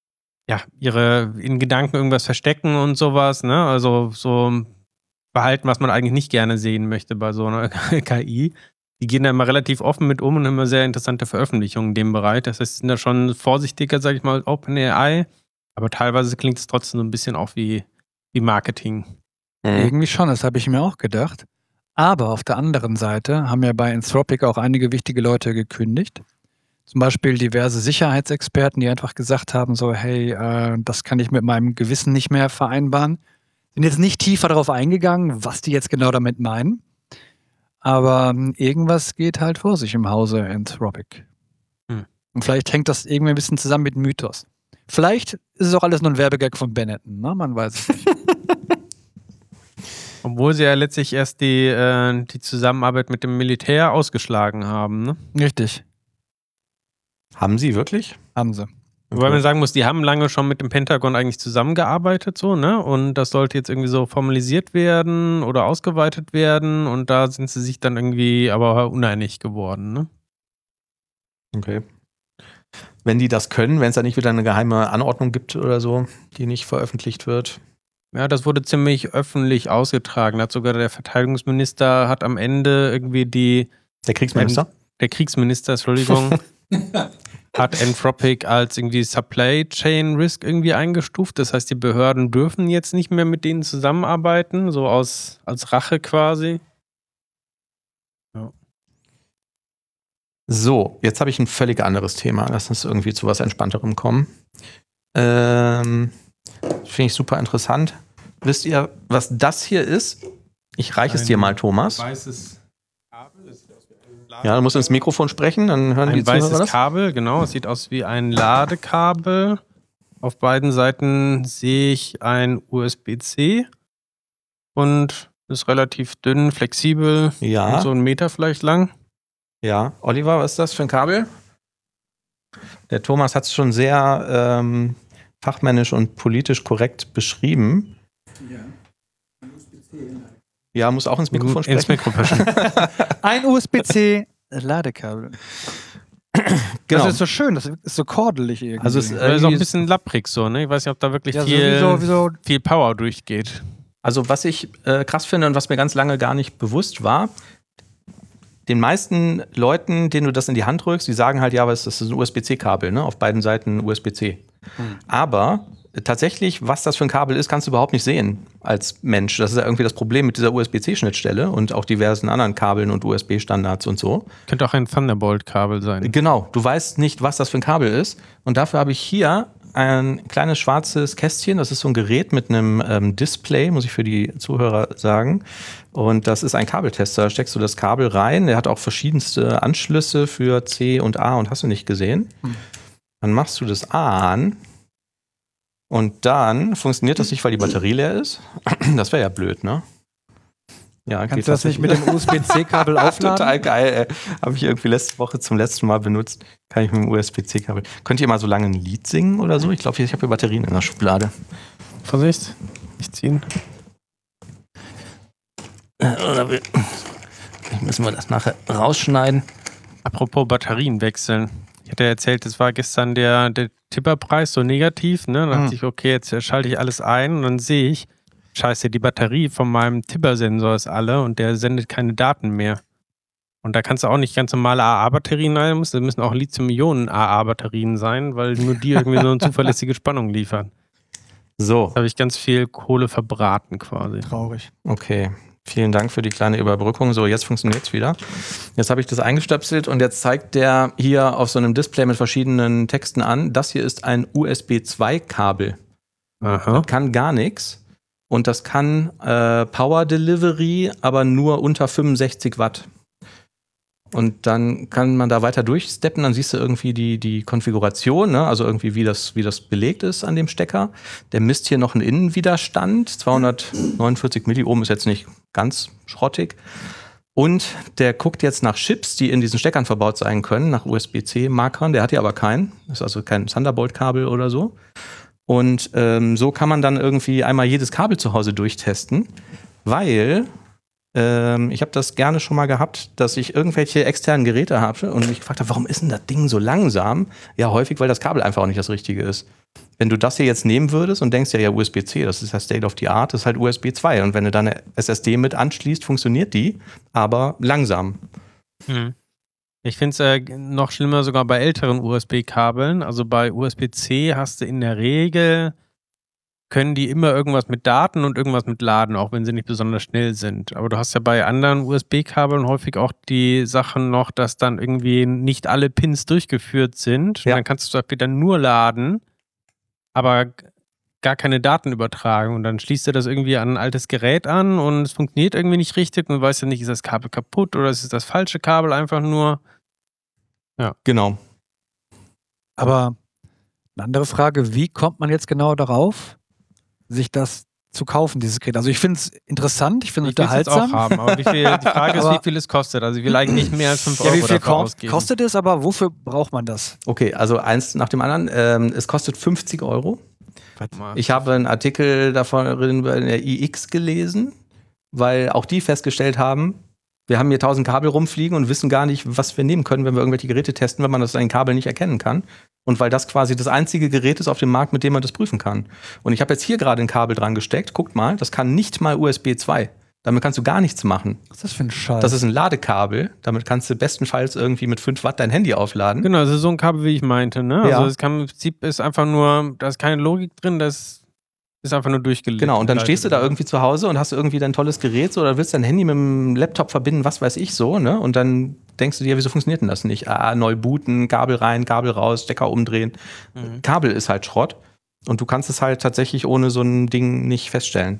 ihre in Gedanken irgendwas verstecken und sowas, ne? Also so Verhalten, was man eigentlich nicht gerne sehen möchte bei so einer KI. Die gehen da immer relativ offen mit um und haben immer sehr interessante Veröffentlichungen in dem Bereich. Das heißt, sie sind da schon vorsichtiger, sage ich mal, OpenAI. Aber teilweise klingt es trotzdem so ein bisschen auch wie Marketing. Irgendwie schon, das habe ich mir auch gedacht. Aber auf der anderen Seite haben ja bei Anthropic auch einige wichtige Leute gekündigt. Zum Beispiel diverse Sicherheitsexperten, die einfach gesagt haben, so hey, das kann ich mit meinem Gewissen nicht mehr vereinbaren. Sind jetzt nicht tiefer darauf eingegangen, was die jetzt genau damit meinen. Aber irgendwas geht halt vor sich im Hause Anthropic. Und vielleicht hängt das irgendwie ein bisschen zusammen mit Mythos. Vielleicht ist es auch alles nur ein Werbegag von Benetton, ne? Man weiß es nicht. Obwohl sie ja letztlich erst die Zusammenarbeit mit dem Militär ausgeschlagen haben, ne? Richtig. Haben sie wirklich? Haben sie. Wobei man sagen muss, die haben lange schon mit dem Pentagon eigentlich zusammengearbeitet, so, ne? Und das sollte jetzt irgendwie so formalisiert werden oder ausgeweitet werden und da sind sie sich dann irgendwie aber uneinig geworden, ne? Okay. Wenn die das können, wenn es da nicht wieder eine geheime Anordnung gibt oder so, die nicht veröffentlicht wird. Ja, das wurde ziemlich öffentlich ausgetragen. Da hat sogar der Verteidigungsminister hat am Ende irgendwie Der Kriegsminister? Der Kriegsminister, Entschuldigung, hat Anthropic als irgendwie Supply Chain Risk irgendwie eingestuft. Das heißt, die Behörden dürfen jetzt nicht mehr mit denen zusammenarbeiten, so als Rache quasi. Ja. So, jetzt habe ich ein völlig anderes Thema. Lass uns irgendwie zu was Entspannterem kommen. Finde ich super interessant. Wisst ihr, was das hier ist? Ich reiche es dir mal, Thomas. Weißes Kabel. Ja, du musst ins Mikrofon sprechen, dann hören die Zuhörer das. Ein weißes Kabel, genau. Es sieht aus wie ein Ladekabel. Auf beiden Seiten sehe ich ein USB-C und ist relativ dünn, flexibel, Ja. und so 1 Meter vielleicht lang. Ja, Oliver, was ist das für ein Kabel? Der Thomas hat es schon sehr fachmännisch und politisch korrekt beschrieben. Ja, muss auch ins Mikrofon sprechen. Ins Mikrofon. Ein USB-C-Ladekabel. Genau. Das ist so schön, das ist so kordelig irgendwie. Also es ist auch ein bisschen lapprig so, ne? Ich weiß nicht, ob da wirklich ja, viel Power durchgeht. Also was ich krass finde und was mir ganz lange gar nicht bewusst war, den meisten Leuten, denen du das in die Hand drückst, die sagen halt, ja, das ist ein USB-C-Kabel, ne? Auf beiden Seiten USB-C. Aber tatsächlich, was das für ein Kabel ist, kannst du überhaupt nicht sehen als Mensch. Das ist ja irgendwie das Problem mit dieser USB-C-Schnittstelle und auch diversen anderen Kabeln und USB-Standards und so. Könnte auch ein Thunderbolt-Kabel sein. Genau, du weißt nicht, was das für ein Kabel ist. Und dafür habe ich hier ein kleines schwarzes Kästchen. Das ist so ein Gerät mit einem Display, muss ich für die Zuhörer sagen. Und das ist ein Kabeltester. Da steckst du das Kabel rein. Der hat auch verschiedenste Anschlüsse für C und A und hast du nicht gesehen. Dann machst du das an. Und dann funktioniert das nicht, weil die Batterie leer ist. Das wäre ja blöd, ne? Ja, kannst du das nicht mit dem USB-C-Kabel aufladen? Total geil, ey. Habe ich irgendwie letzte Woche zum letzten Mal benutzt. Kann ich mit dem USB-C-Kabel. Könnt ihr mal so lange ein Lied singen oder so? Ich glaube, ich habe hier Batterien in der Schublade. Vorsicht, nicht ziehen. Müssen wir das nachher rausschneiden. Apropos Batterien wechseln. Ich hatte erzählt, es war gestern der Tipperpreis so negativ, ne? Dann dachte ich, okay, jetzt schalte ich alles ein und dann sehe ich, scheiße, die Batterie von meinem Tipper-Sensor ist alle und der sendet keine Daten mehr. Und da kannst du auch nicht ganz normale AA-Batterien rein, das müssen auch Lithium-Ionen-AA-Batterien sein, weil nur die irgendwie so eine zuverlässige Spannung liefern. So. Da habe ich ganz viel Kohle verbraten quasi. Traurig. Okay. Vielen Dank für die kleine Überbrückung. So, jetzt funktioniert es wieder. Jetzt habe ich das eingestöpselt und jetzt zeigt der hier auf so einem Display mit verschiedenen Texten an, das hier ist ein USB-2-Kabel. Das kann gar nichts. Und das kann Power Delivery, aber nur unter 65 Watt. Und dann kann man da weiter durchsteppen, dann siehst du irgendwie die Konfiguration, ne? Also irgendwie wie das belegt ist an dem Stecker. Der misst hier noch einen Innenwiderstand, 249 Milliohm ist jetzt nicht ganz schrottig. Und der guckt jetzt nach Chips, die in diesen Steckern verbaut sein können, nach USB-C-Markern. Der hat hier aber keinen, das ist also kein Thunderbolt-Kabel oder so. Und so kann man dann irgendwie einmal jedes Kabel zu Hause durchtesten, weil Ich habe das gerne schon mal gehabt, dass ich irgendwelche externen Geräte habe und mich gefragt habe, warum ist denn das Ding so langsam? Ja, häufig, weil das Kabel einfach auch nicht das Richtige ist. Wenn du das hier jetzt nehmen würdest und denkst, ja, USB-C, das ist ja State of the Art, das ist halt USB 2. Und wenn du dann eine SSD mit anschließt, funktioniert die, aber langsam. Ich finde es noch schlimmer sogar bei älteren USB-Kabeln. Also bei USB-C hast du in der Regel, können die immer irgendwas mit Daten und irgendwas mit Laden, auch wenn sie nicht besonders schnell sind. Aber du hast ja bei anderen USB-Kabeln häufig auch die Sachen noch, dass dann irgendwie nicht alle Pins durchgeführt sind. Ja. Und dann kannst du zum Beispiel dann nur laden, aber gar keine Daten übertragen. Und dann schließt du das irgendwie an ein altes Gerät an und es funktioniert irgendwie nicht richtig und du weißt ja nicht, ist das Kabel kaputt oder ist es das falsche Kabel einfach nur. Ja. Genau. Aber eine andere Frage, wie kommt man jetzt genau darauf, sich das zu kaufen, dieses Gerät? Also ich finde es interessant, ich finde es unterhaltsam. Ich will es auch haben, aber die Frage ist, wie viel es kostet. Also ich will eigentlich nicht mehr als 5 Euro wie viel dafür ausgeben. Kostet es, aber wofür braucht man das? Okay, also eins nach dem anderen. Es kostet 50 Euro. Ich habe einen Artikel davon in der iX gelesen, weil auch die festgestellt haben, wir haben hier 1000 Kabel rumfliegen und wissen gar nicht, was wir nehmen können, wenn wir irgendwelche Geräte testen, wenn man das an den Kabel nicht erkennen kann. Und weil das quasi das einzige Gerät ist auf dem Markt, mit dem man das prüfen kann. Und ich habe jetzt hier gerade ein Kabel dran gesteckt. Guckt mal, das kann nicht mal USB 2. Damit kannst du gar nichts machen. Was ist das für ein Scheiß? Das ist ein Ladekabel. Damit kannst du bestenfalls irgendwie mit 5 Watt dein Handy aufladen. Genau, das ist so ein Kabel, wie ich meinte. Ne? Ja. Also es kann im Prinzip ist einfach nur, da ist keine Logik drin, das ist einfach nur durchgelegt. Genau, und dann stehst du da irgendwie zu Hause und hast irgendwie dein tolles Gerät so, oder willst dein Handy mit dem Laptop verbinden, was weiß ich so, ne? Und dann denkst du dir, wieso funktioniert denn das nicht? Neu booten, Kabel rein, Kabel raus, Stecker umdrehen. Kabel ist halt Schrott. Und du kannst es halt tatsächlich ohne so ein Ding nicht feststellen.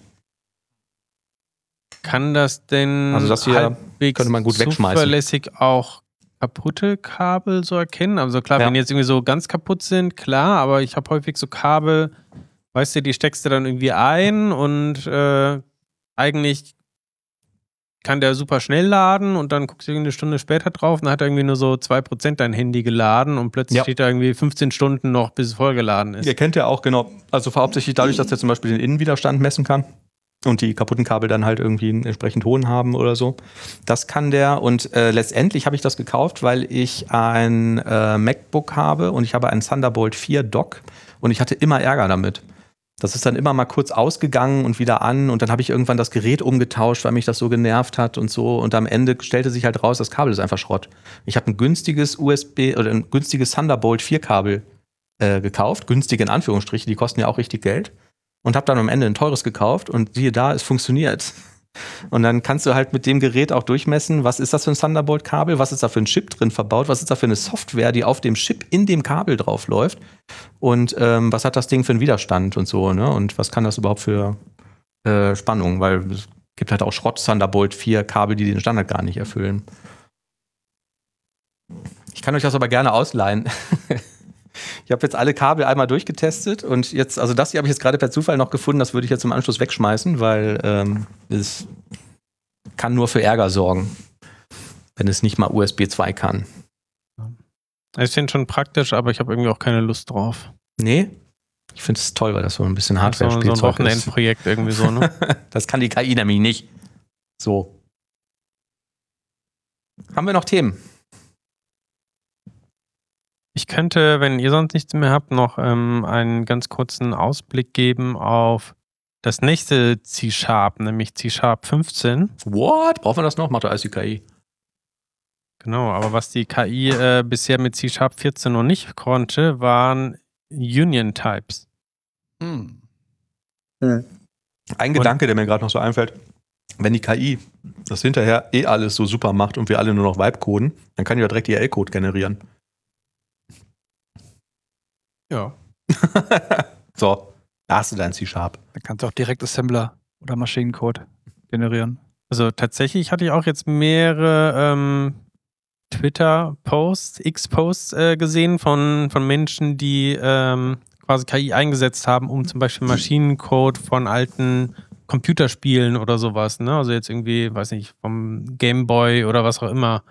Kann das denn also das hier könnte man gut wegschmeißen. Zuverlässig auch kaputte Kabel so erkennen? Also klar, wenn die jetzt irgendwie so ganz kaputt sind, klar, aber ich habe häufig so Kabel, weißt du, die steckst du dann irgendwie ein und eigentlich kann der super schnell laden und dann guckst du eine Stunde später drauf und dann hat er irgendwie nur so 2% dein Handy geladen und plötzlich steht da irgendwie 15 Stunden noch, bis es vollgeladen ist. Ihr kennt ja auch, genau, also hauptsächlich dadurch, dass er zum Beispiel den Innenwiderstand messen kann und die kaputten Kabel dann halt irgendwie einen entsprechend hohen haben oder so. Das kann der und letztendlich habe ich das gekauft, weil ich ein MacBook habe und ich habe einen Thunderbolt 4 Dock und ich hatte immer Ärger damit. Das ist dann immer mal kurz ausgegangen und wieder an und dann habe ich irgendwann das Gerät umgetauscht, weil mich das so genervt hat und so und am Ende stellte sich halt raus, das Kabel ist einfach Schrott. Ich habe ein günstiges USB oder ein günstiges Thunderbolt 4 Kabel gekauft, günstige in Anführungsstrichen, die kosten ja auch richtig Geld und habe dann am Ende ein teures gekauft und siehe da, es funktioniert. Und dann kannst du halt mit dem Gerät auch durchmessen, was ist das für ein Thunderbolt-Kabel, was ist da für ein Chip drin verbaut, was ist da für eine Software, die auf dem Chip in dem Kabel drauf läuft und was hat das Ding für einen Widerstand und so, ne? Und was kann das überhaupt für Spannung, weil es gibt halt auch Schrott-Thunderbolt 4 Kabel, die den Standard gar nicht erfüllen. Ich kann euch das aber gerne ausleihen. Ich habe jetzt alle Kabel einmal durchgetestet und jetzt, also das hier habe ich jetzt gerade per Zufall noch gefunden, das würde ich jetzt im Anschluss wegschmeißen, weil es kann nur für Ärger sorgen, wenn es nicht mal USB 2 kann. Ich finde schon praktisch, aber ich habe irgendwie auch keine Lust drauf. Nee? Ich finde es toll, weil das so ein bisschen Hardware-Spielzeug ist. So ein Wochenendprojekt irgendwie so, ne? Das kann die KI nämlich nicht. So. Haben wir noch Themen? Ich könnte, wenn ihr sonst nichts mehr habt, noch einen ganz kurzen Ausblick geben auf das nächste C#, nämlich C# 15. What? Braucht man das noch? Macht doch alles die KI. Genau, aber was die KI bisher mit C# 14 noch nicht konnte, waren Union Types. Ein Gedanke, der mir gerade noch so einfällt, wenn die KI das hinterher alles so super macht und wir alle nur noch Vibe-Coden, dann kann die ja direkt IRL-Code generieren. Ja. So, da hast du dein C#. Dann kannst du auch direkt Assembler oder Maschinencode generieren. Also tatsächlich hatte ich auch jetzt mehrere Twitter-Posts, X-Posts gesehen von Menschen, die quasi KI eingesetzt haben, um zum Beispiel Maschinencode von alten Computerspielen oder sowas, ne? Also jetzt irgendwie, weiß nicht, vom Gameboy oder was auch immer,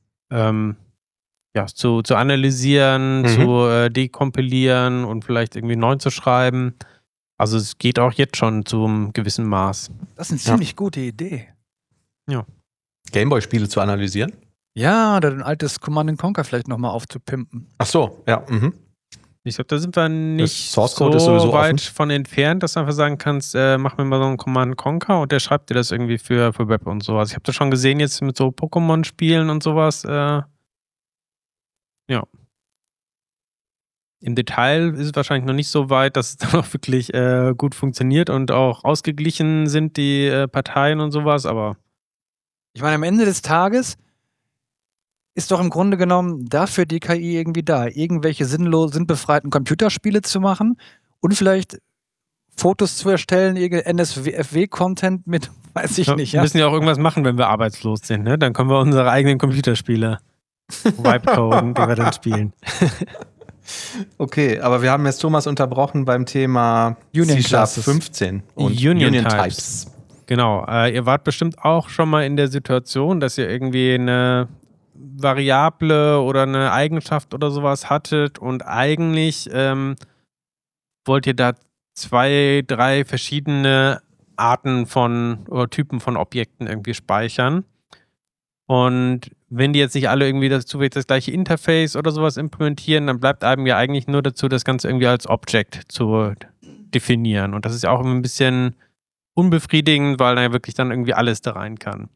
zu analysieren, zu dekompilieren und vielleicht irgendwie neu zu schreiben. Also es geht auch jetzt schon zu einem gewissen Maß. Das ist eine ziemlich gute Idee. Ja. Gameboy-Spiele zu analysieren? Ja, oder ein altes Command & Conquer vielleicht nochmal aufzupimpen. Ach so, ja. Ich glaube, da sind wir nicht Source Code ist sowieso weit offen. von entfernt, dass du einfach sagen kannst, mach mir mal so einen Command Conquer und der schreibt dir das irgendwie für Web und sowas. Ich habe das schon gesehen jetzt mit so Pokémon-Spielen und sowas. Ja. Im Detail ist es wahrscheinlich noch nicht so weit, dass es dann auch wirklich gut funktioniert und auch ausgeglichen sind die Parteien und sowas, aber Ich meine, am Ende des Tages ist doch im Grunde genommen dafür die KI irgendwie da, irgendwelche sinnbefreiten Computerspiele zu machen und vielleicht Fotos zu erstellen, NSFW-Content mit, weiß ich nicht. Wir müssen ja auch irgendwas machen, wenn wir arbeitslos sind, ne? Dann können wir unsere eigenen Computerspiele wipecoden, die wir dann spielen. Okay, aber wir haben jetzt Thomas unterbrochen beim Thema Union C# 15 und Union Types. Genau, ihr wart bestimmt auch schon mal in der Situation, dass ihr irgendwie eine Variable oder eine Eigenschaft oder sowas hattet und eigentlich wollt ihr da 2, 3 verschiedene Arten von oder Typen von Objekten irgendwie speichern. Und wenn die jetzt nicht alle irgendwie das gleiche Interface oder sowas implementieren, dann bleibt einem ja eigentlich nur dazu, das Ganze irgendwie als Object zu definieren. Und das ist ja auch immer ein bisschen unbefriedigend, weil da ja wirklich dann irgendwie alles da rein kann.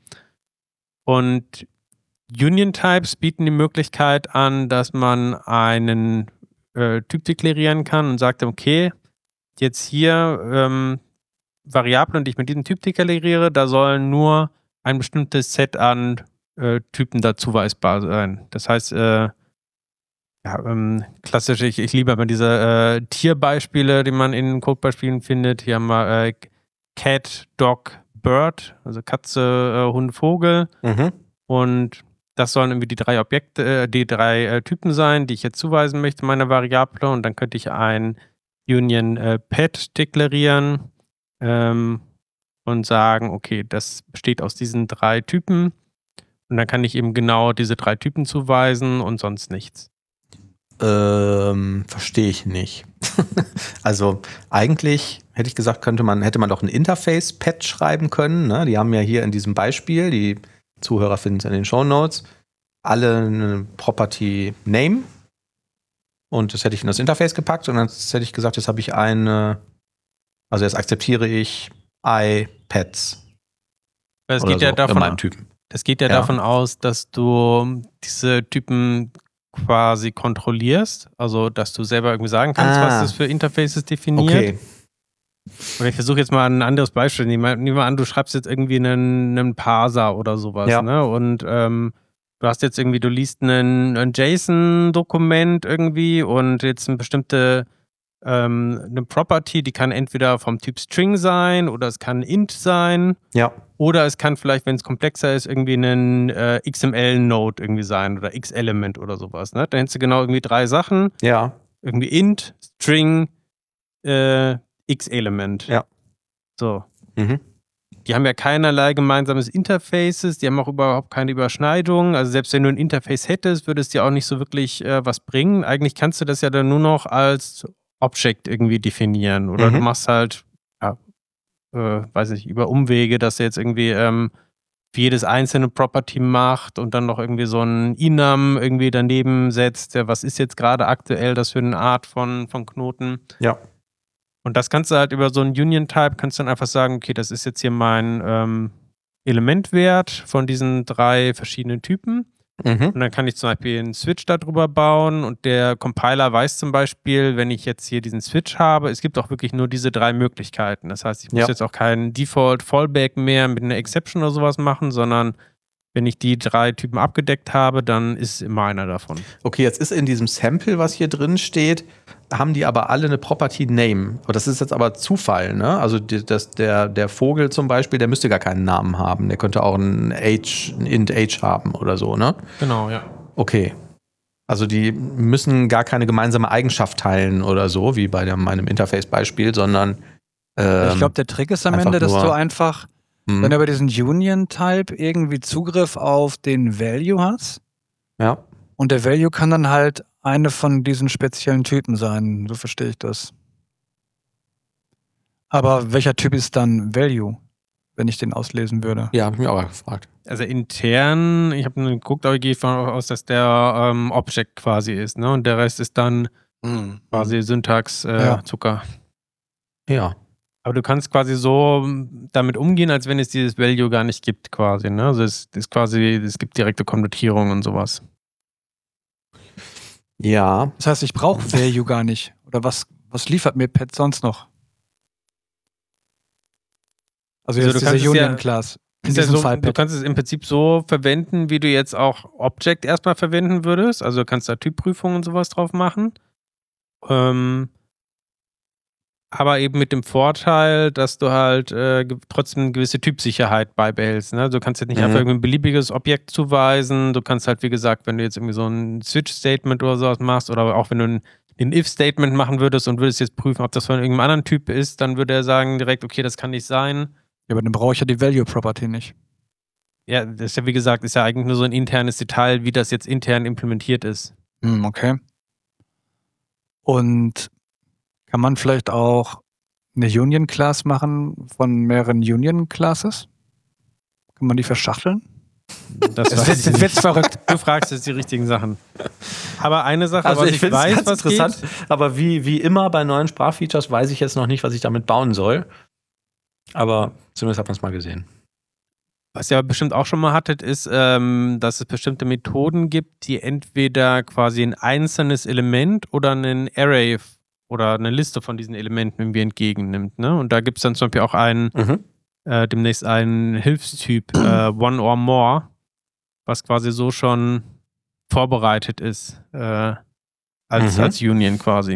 Und Union Types bieten die Möglichkeit an, dass man einen Typ deklarieren kann und sagt, okay, jetzt hier Variablen, die ich mit diesem Typ deklariere, da sollen nur ein bestimmtes Set an Typen dazuweisbar sein. Das heißt, klassisch, ich liebe aber diese Tierbeispiele, die man in Codebeispielen findet. Hier haben wir Cat, Dog, Bird, also Katze, Hund, Vogel. Und das sollen irgendwie die 3 Objekte, die 3 Typen sein, die ich jetzt zuweisen möchte, meiner Variable. Und dann könnte ich ein Union Pet deklarieren und sagen, okay, das besteht aus diesen 3 Typen. Und dann kann ich eben genau diese 3 Typen zuweisen und sonst nichts. Verstehe ich nicht. Also eigentlich hätte ich gesagt, hätte man doch ein Interface-Pad schreiben können. Ne? Die haben ja hier in diesem Beispiel, die Zuhörer finden es in den Shownotes, alle eine Property Name. Und das hätte ich in das Interface gepackt und dann hätte ich gesagt, jetzt habe ich also jetzt akzeptiere ich iPads. Das geht ja davon, das geht ja davon aus, dass du diese Typen quasi kontrollierst, also dass du selber irgendwie sagen kannst, was das für Interfaces definiert. Okay. Oder ich versuche jetzt mal ein anderes Beispiel. Nehmen wir an, du schreibst jetzt irgendwie einen Parser oder sowas, ne? Und du hast jetzt irgendwie, du liest ein JSON-Dokument irgendwie und jetzt eine bestimmte eine Property, die kann entweder vom Typ String sein oder es kann int sein. Ja. Oder es kann vielleicht, wenn es komplexer ist, irgendwie ein XML-Node irgendwie sein oder X-Element oder sowas. Ne? Da hättest du genau irgendwie 3 Sachen. Ja. Irgendwie int, String, X-Element. Ja. So. Die haben ja keinerlei gemeinsames Interfaces, die haben auch überhaupt keine Überschneidung. Also selbst wenn du ein Interface hättest, würde es dir auch nicht so wirklich was bringen. Eigentlich kannst du das ja dann nur noch als Object irgendwie definieren. Oder du machst halt, weiß nicht, über Umwege, dass du jetzt irgendwie für jedes einzelne Property macht und dann noch irgendwie so ein Enum irgendwie daneben setzt. Ja, was ist jetzt gerade aktuell das für eine Art von Knoten? Ja. Und das kannst du halt über so einen Union-Type, kannst du dann einfach sagen, okay, das ist jetzt hier mein Elementwert von diesen 3 verschiedenen Typen. Und dann kann ich zum Beispiel einen Switch darüber bauen und der Compiler weiß zum Beispiel, wenn ich jetzt hier diesen Switch habe, es gibt auch wirklich nur diese 3 Möglichkeiten. Das heißt, ich muss jetzt auch keinen Default-Fallback mehr mit einer Exception oder sowas machen, sondern wenn ich die 3 Typen abgedeckt habe, dann ist immer einer davon. Okay, jetzt ist in diesem Sample, was hier drin steht, haben die aber alle eine Property Name. Das ist jetzt aber Zufall, ne? Also der Vogel zum Beispiel, der müsste gar keinen Namen haben. Der könnte auch ein int age haben oder so, ne? Genau, ja. Okay. Also die müssen gar keine gemeinsame Eigenschaft teilen oder so, wie bei meinem Interface-Beispiel, sondern ich glaube, der Trick ist am Ende, dass du einfach wenn du über diesen Union-Type irgendwie Zugriff auf den Value hast. Ja. Und der Value kann dann halt eine von diesen speziellen Typen sein. So verstehe ich das. Aber welcher Typ ist dann Value? wenn ich den auslesen würde. Ja, habe ich mich auch gefragt. Also intern, ich habe geguckt, aber ich gehe davon aus, dass der Object quasi ist, ne? Und der Rest ist dann quasi Syntax, Zucker. Ja. Aber du kannst quasi so damit umgehen, als wenn es dieses Value gar nicht gibt, quasi, ne? Also es ist quasi, es gibt direkte Konvertierung und sowas. Ja. Das heißt, ich brauche Value gar nicht. Oder was liefert mir Pet sonst noch? Also jetzt du kannst diese Union-Class. Du kannst es im Prinzip so verwenden, wie du jetzt auch Object erstmal verwenden würdest. Also du kannst da Typprüfungen und sowas drauf machen. Aber eben mit dem Vorteil, dass du halt trotzdem eine gewisse Typsicherheit beibehältst. Ne? Du kannst jetzt nicht einfach ein beliebiges Objekt zuweisen. Du kannst halt, wie gesagt, wenn du jetzt irgendwie so ein Switch-Statement oder sowas machst oder auch wenn du ein If-Statement machen würdest und würdest jetzt prüfen, ob das von irgendeinem anderen Typ ist, dann würde er sagen direkt, okay, das kann nicht sein. Ja, aber dann brauche ich ja die Value-Property nicht. Ja, das ist ja, wie gesagt, ist ja eigentlich nur so ein internes Detail, wie das jetzt intern implementiert ist. Okay. Und kann man vielleicht auch eine Union-Class machen von mehreren Union-Classes? Kann man die verschachteln? Das wird's verrückt. Du fragst jetzt die richtigen Sachen. Aber eine Sache, also was ich finde es ganz interessant, geht, aber wie immer bei neuen Sprachfeatures weiß ich jetzt noch nicht, was ich damit bauen soll. Aber zumindest hat man es mal gesehen. Was ihr bestimmt auch schon mal hattet, ist, dass es bestimmte Methoden gibt, die entweder quasi ein einzelnes Element oder einen Array oder eine Liste von diesen Elementen irgendwie entgegennimmt. Ne? Und da gibt es dann zum Beispiel auch demnächst einen Hilfstyp, One or More, was quasi so schon vorbereitet ist, als Union quasi.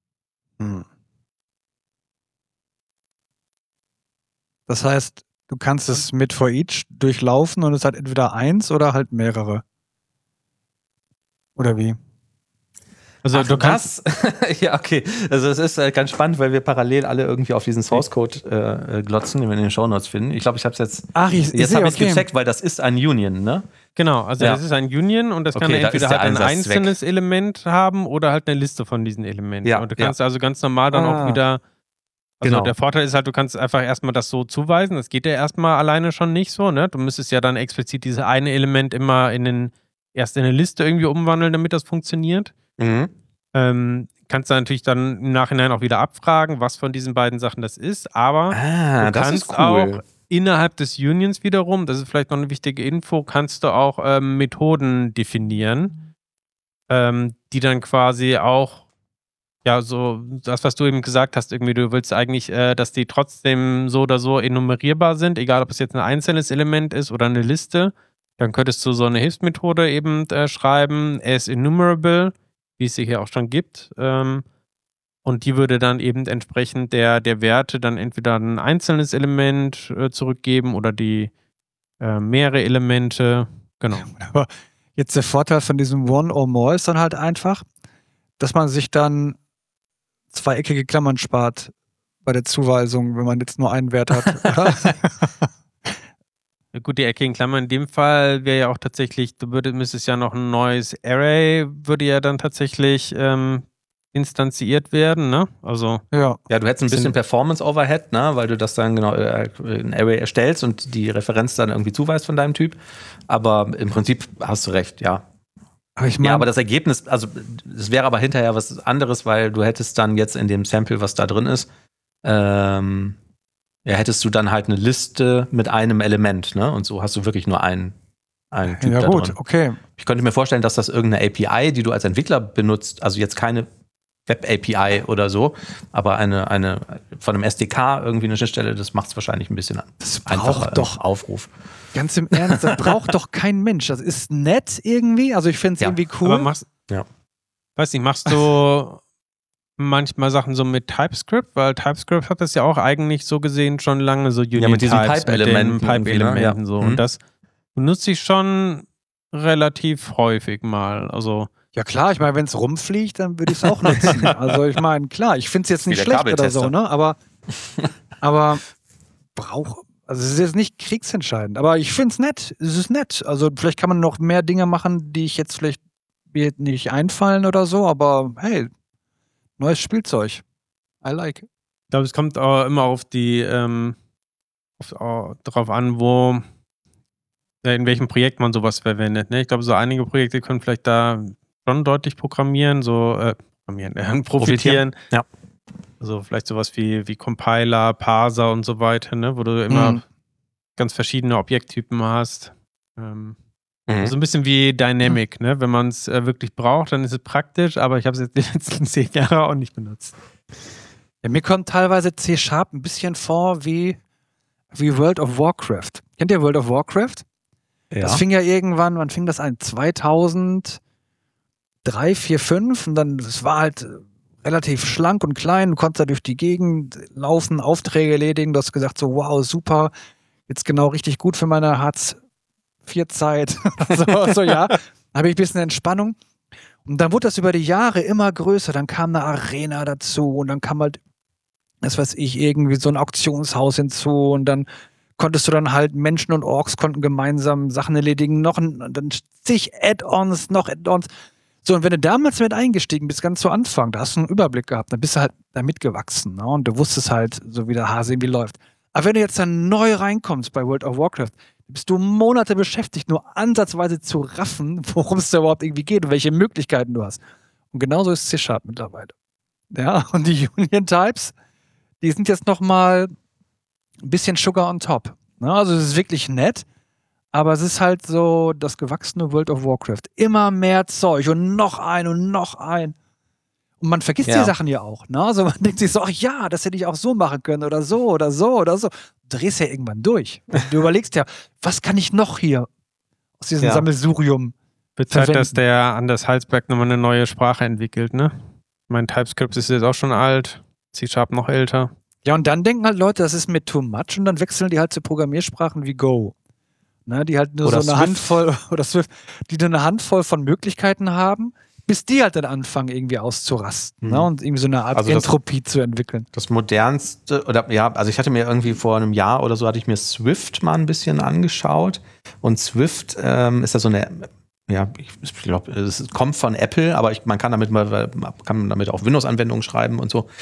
Das heißt, du kannst es mit for each durchlaufen und es hat entweder eins oder halt mehrere. Oder wie? Also du kannst. Ja, okay. Also es ist ganz spannend, weil wir parallel alle irgendwie auf diesen Source Code glotzen, den wir in den Shownotes finden. Ich glaube, ich habe es jetzt. Jetzt habe ich es gecheckt, weil das ist ein Union, ne? Genau, also das ist ein Union und das kann entweder halt ein einzelnes Element haben oder halt eine Liste von diesen Elementen. Ja, und du kannst also ganz normal dann auch wieder. Also der Vorteil ist halt, du kannst einfach erstmal das so zuweisen. Das geht ja erstmal alleine schon nicht so, ne? Du müsstest ja dann explizit dieses eine Element immer erst in eine Liste irgendwie umwandeln, damit das funktioniert. Kannst du natürlich dann im Nachhinein auch wieder abfragen, was von diesen beiden Sachen das ist, aber du kannst auch innerhalb des Unions wiederum, das ist vielleicht noch eine wichtige Info, kannst du auch Methoden definieren, die dann quasi auch ja, so das, was du eben gesagt hast, irgendwie, du willst eigentlich, dass die trotzdem so oder so enumerierbar sind, egal ob es jetzt ein einzelnes Element ist oder eine Liste, dann könntest du so eine Hilfsmethode eben schreiben, as enumerable, wie es sie hier auch schon gibt, und die würde dann eben entsprechend der Werte dann entweder ein einzelnes Element zurückgeben oder die mehrere Elemente, genau. Aber jetzt der Vorteil von diesem One or More ist dann halt einfach, dass man sich dann zweieckige Klammern spart bei der Zuweisung, wenn man jetzt nur einen Wert hat, oder? Gut, die eckigen Klammern in dem Fall wäre ja auch tatsächlich, müsstest ja noch ein neues Array, würde ja dann tatsächlich instanziert werden, ne? Also ja, du hättest ein bisschen Performance-Overhead, ne? Weil du das dann genau ein Array erstellst und die Referenz dann irgendwie zuweist von deinem Typ. Aber im Prinzip hast du recht, ja. Aber das Ergebnis, also es wäre aber hinterher was anderes, weil du hättest dann jetzt in dem Sample, was da drin ist, hättest du dann halt eine Liste mit einem Element, ne? Und so hast du wirklich nur einen Typ da drin. Okay. Ich könnte mir vorstellen, dass das irgendeine API, die du als Entwickler benutzt, also jetzt keine Web-API oder so, aber eine von einem SDK irgendwie eine Schnittstelle, das macht es wahrscheinlich ein bisschen einfacher doch Aufruf. Ganz im Ernst, das braucht doch kein Mensch. Das ist nett irgendwie, also ich finde es irgendwie cool. Aber machst du manchmal Sachen so mit TypeScript? Weil TypeScript hat das ja auch eigentlich so gesehen schon lange so Union mit diesen Pipe-Elementen. So. Und das benutze ich schon relativ häufig mal. Also ja klar, ich meine, wenn es rumfliegt, dann würde ich es auch nutzen. Also ich meine, klar, ich finde es jetzt nicht schlecht oder so, ne? Aber also es ist jetzt nicht kriegsentscheidend, aber ich finde es nett. Es ist nett. Also vielleicht kann man noch mehr Dinge machen, die ich jetzt vielleicht mir nicht einfallen oder so, aber hey, neues Spielzeug. I like it. Ich glaube, es kommt auch immer auf die drauf an, in welchem Projekt man sowas verwendet. Ne? Ich glaube, so einige Projekte können vielleicht da schon deutlich profitieren. Ja. Also vielleicht sowas wie Compiler, Parser und so weiter, ne? Wo du immer ganz verschiedene Objekttypen hast. So ein bisschen wie Dynamic, ne? Wenn man es wirklich braucht, dann ist es praktisch, aber ich habe es jetzt die letzten 10 Jahre auch nicht benutzt. Ja, mir kommt teilweise C# ein bisschen vor wie World of Warcraft. Kennt ihr World of Warcraft? Ja. Das fing ja irgendwann, wann fing das an? 2003, 4, 5 und dann, es war halt relativ schlank und klein, du konntest da durch die Gegend laufen, Aufträge erledigen, du hast gesagt so, wow, super, jetzt genau richtig gut für meine Hartz-IV-Zeit. so, ja, da habe ich ein bisschen Entspannung. Und dann wurde das über die Jahre immer größer, dann kam eine Arena dazu und dann kam halt, das weiß ich, irgendwie so ein Auktionshaus hinzu und dann konntest du dann halt, Menschen und Orks konnten gemeinsam Sachen erledigen, dann zig Add-ons, noch Add-ons. So, und wenn du damals mit eingestiegen bist, ganz zu Anfang, da hast du einen Überblick gehabt, dann bist du halt da mitgewachsen, ne? Und du wusstest halt, so wie der Hase irgendwie läuft. Aber wenn du jetzt dann neu reinkommst bei World of Warcraft, bist du Monate beschäftigt, nur ansatzweise zu raffen, worum es da überhaupt irgendwie geht und welche Möglichkeiten du hast. Und genauso ist C# mittlerweile. Ja, und die Union-Types, die sind jetzt nochmal ein bisschen Sugar on top. Ne? Also es ist wirklich nett, aber es ist halt so das gewachsene World of Warcraft. Immer mehr Zeug und noch ein und noch ein. Und man vergisst die Sachen ja auch. Ne? Also man denkt sich so, ach ja, das hätte ich auch so machen können oder so oder so oder so. Du drehst ja irgendwann durch. Du überlegst ja, was kann ich noch hier aus diesem Sammelsurium Wird Zeit, dass der Anders Halsberg nochmal eine neue Sprache entwickelt, ne? Mein TypeScript ist jetzt auch schon alt, C# noch älter. Ja, und dann denken halt Leute, das ist mir too much und dann wechseln die halt zu Programmiersprachen wie Go. Ne, die halt nur oder so eine Swift. Handvoll, oder Swift, die nur eine Handvoll von Möglichkeiten haben, bis die halt dann anfangen, irgendwie auszurasten, ne, und irgendwie so eine Art Entropie zu entwickeln. Das modernste, also ich hatte mir irgendwie vor einem Jahr oder so, hatte ich mir Swift mal ein bisschen angeschaut und Swift ist ja so eine, ich glaube, es kommt von Apple, aber man kann damit auch Windows-Anwendungen schreiben und so.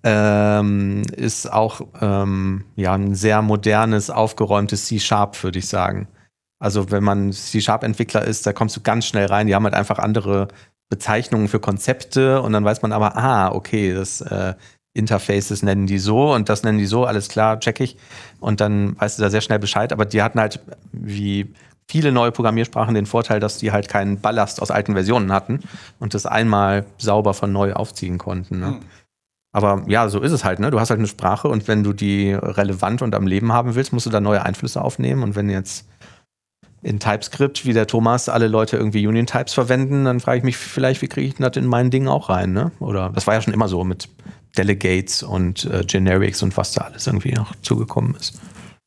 Ist auch ein sehr modernes, aufgeräumtes C#, würde ich sagen. Also wenn man C#-Entwickler ist, da kommst du ganz schnell rein. Die haben halt einfach andere Bezeichnungen für Konzepte und dann weiß man aber, okay, das Interfaces nennen die so und das nennen die so, alles klar, check ich. Und dann weißt du da sehr schnell Bescheid. Aber die hatten halt, wie viele neue Programmiersprachen, den Vorteil, dass die halt keinen Ballast aus alten Versionen hatten und das einmal sauber von neu aufziehen konnten. Ne? Aber ja, so ist es halt. Ne? Du hast halt eine Sprache und wenn du die relevant und am Leben haben willst, musst du da neue Einflüsse aufnehmen. Und wenn jetzt in TypeScript, wie der Thomas, alle Leute irgendwie Union-Types verwenden, dann frage ich mich vielleicht, wie kriege ich das in mein Ding auch rein? Ne? Oder das war ja schon immer so mit Delegates und Generics und was da alles irgendwie noch zugekommen ist.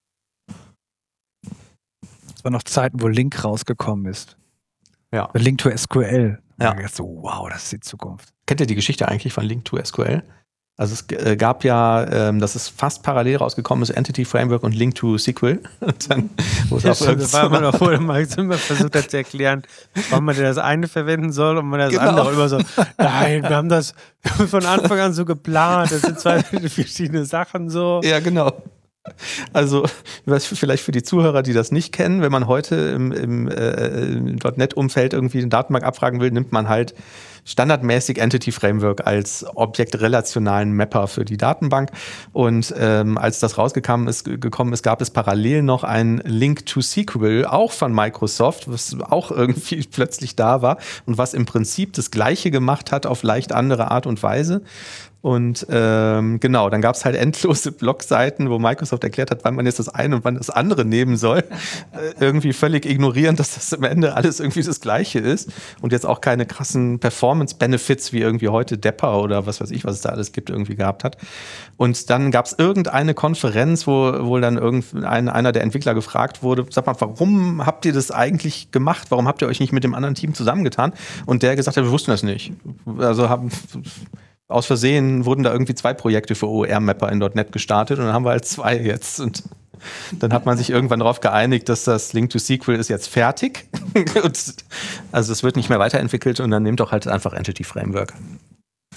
Es waren noch Zeiten, wo Link rausgekommen ist. Ja. Link to SQL. Ja. Und so, wow, das ist die Zukunft. Kennt ihr die Geschichte eigentlich von Link to SQL? Also es gab ja, das ist fast parallel rausgekommen, ist Entity Framework und Link to SQL. Und dann das war man auch vorher mal versucht hat zu erklären, warum man das eine verwenden soll und man das andere immer so, nein, wir haben das von Anfang an so geplant, das sind zwei verschiedene Sachen so. Ja, genau. Also, vielleicht für die Zuhörer, die das nicht kennen, wenn man heute im .NET-Umfeld irgendwie eine Datenbank abfragen will, nimmt man halt standardmäßig Entity Framework als objektrelationalen Mapper für die Datenbank. Und als das gekommen ist, gab es parallel noch ein Link to SQL, auch von Microsoft, was auch irgendwie plötzlich da war und was im Prinzip das Gleiche gemacht hat auf leicht andere Art und Weise. Und genau, dann gab es halt endlose Blogseiten, wo Microsoft erklärt hat, wann man jetzt das eine und wann das andere nehmen soll. Irgendwie völlig ignorierend, dass das am Ende alles irgendwie das Gleiche ist und jetzt auch keine krassen Performance-Benefits wie irgendwie heute Depper oder was weiß ich, was es da alles gibt, irgendwie gehabt hat. Und dann gab es irgendeine Konferenz, wo dann einer der Entwickler gefragt wurde, sag mal, warum habt ihr das eigentlich gemacht? Warum habt ihr euch nicht mit dem anderen Team zusammengetan? Und der gesagt hat, wir wussten das nicht. Also aus Versehen wurden da irgendwie 2 Projekte für OER-Mapper in .NET gestartet und dann haben wir halt 2 jetzt. Und dann hat man sich irgendwann darauf geeinigt, dass das Link to SQL ist jetzt fertig. Also es wird nicht mehr weiterentwickelt und dann nehmt doch halt einfach Entity Framework.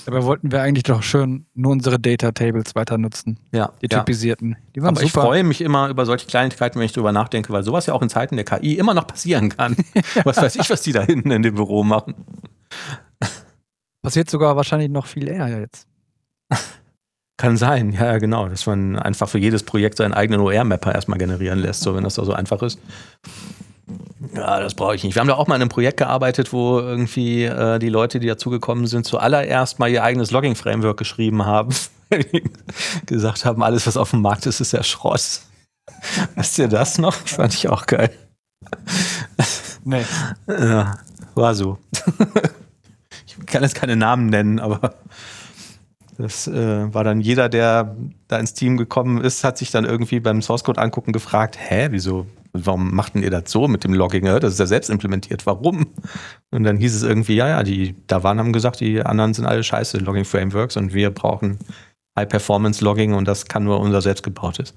Dabei wollten wir eigentlich doch schön nur unsere Data-Tables weiter nutzen. Ja. Die typisierten. Die waren Aber super. ich freue mich immer über solche Kleinigkeiten, wenn ich drüber nachdenke, weil sowas ja auch in Zeiten der KI immer noch passieren kann. Was weiß ich, was die da hinten in dem Büro machen. Passiert sogar wahrscheinlich noch viel eher jetzt. Kann sein, ja, genau. Dass man einfach für jedes Projekt seinen eigenen OR-Mapper erstmal generieren lässt, so wenn das da so einfach ist. Ja, das brauche ich nicht. Wir haben da auch mal in einem Projekt gearbeitet, wo irgendwie die Leute, die dazugekommen sind, zuallererst mal ihr eigenes Logging-Framework geschrieben haben. Gesagt haben, alles, was auf dem Markt ist, ist ja Schrott. Wisst ihr das noch? Fand ich auch geil. Nee. Ja, war so. Ich kann jetzt keine Namen nennen, aber das war dann jeder, der da ins Team gekommen ist, hat sich dann irgendwie beim Source-Code angucken gefragt, wieso? Warum macht denn ihr das so mit dem Logging? Das ist ja selbst implementiert. Warum? Und dann hieß es irgendwie, die da waren, haben gesagt, die anderen sind alle scheiße Logging-Frameworks und wir brauchen High-Performance-Logging und das kann nur unser selbstgebautes.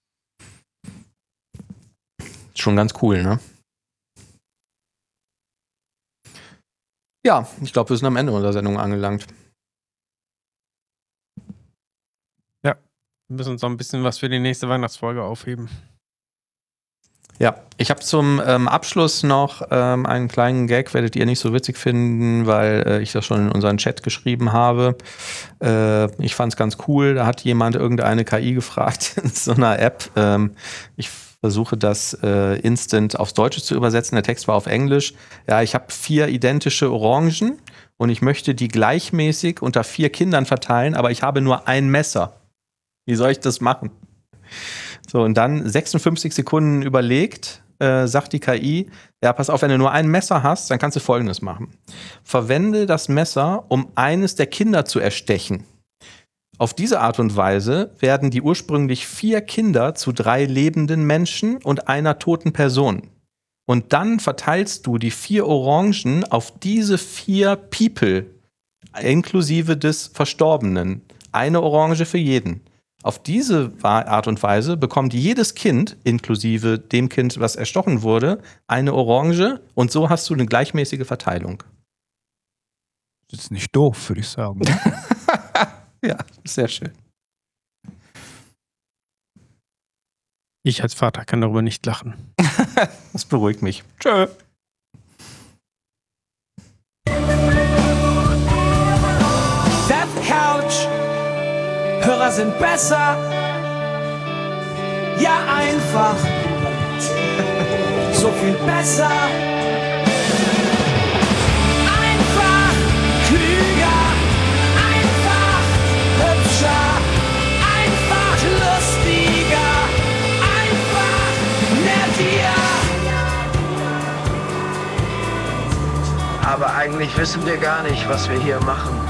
Schon ganz cool, ne? Ja, ich glaube, wir sind am Ende unserer Sendung angelangt. Ja, wir müssen uns noch ein bisschen was für die nächste Weihnachtsfolge aufheben. Ja, ich habe zum Abschluss noch einen kleinen Gag, werdet ihr nicht so witzig finden, weil ich das schon in unseren Chat geschrieben habe. Ich fand es ganz cool, da hat jemand irgendeine KI gefragt in so einer App. Ich versuche das instant aufs Deutsche zu übersetzen, der Text war auf Englisch. Ja, ich habe 4 identische Orangen und ich möchte die gleichmäßig unter 4 Kindern verteilen, aber ich habe nur ein Messer. Wie soll ich das machen? So, und dann 56 Sekunden überlegt, sagt die KI, ja, pass auf, wenn du nur ein Messer hast, dann kannst du Folgendes machen. Verwende das Messer, um eines der Kinder zu erstechen. Auf diese Art und Weise werden die ursprünglich 4 Kinder zu 3 lebenden Menschen und einer toten Person. Und dann verteilst du die 4 Orangen auf diese 4 People, inklusive des Verstorbenen. Eine Orange für jeden. Auf diese Art und Weise bekommt jedes Kind, inklusive dem Kind, was erstochen wurde, eine Orange und so hast du eine gleichmäßige Verteilung. Das ist nicht doof, würde ich sagen. Ja, sehr schön. Ich als Vater kann darüber nicht lachen. Das beruhigt mich. Tschö. Death Couch. Hörer sind besser. Ja, einfach. So viel besser. Einfach klüger. Einfach hübscher. Einfach lustiger. Einfach nerdiger. Aber eigentlich wissen wir gar nicht, was wir hier machen.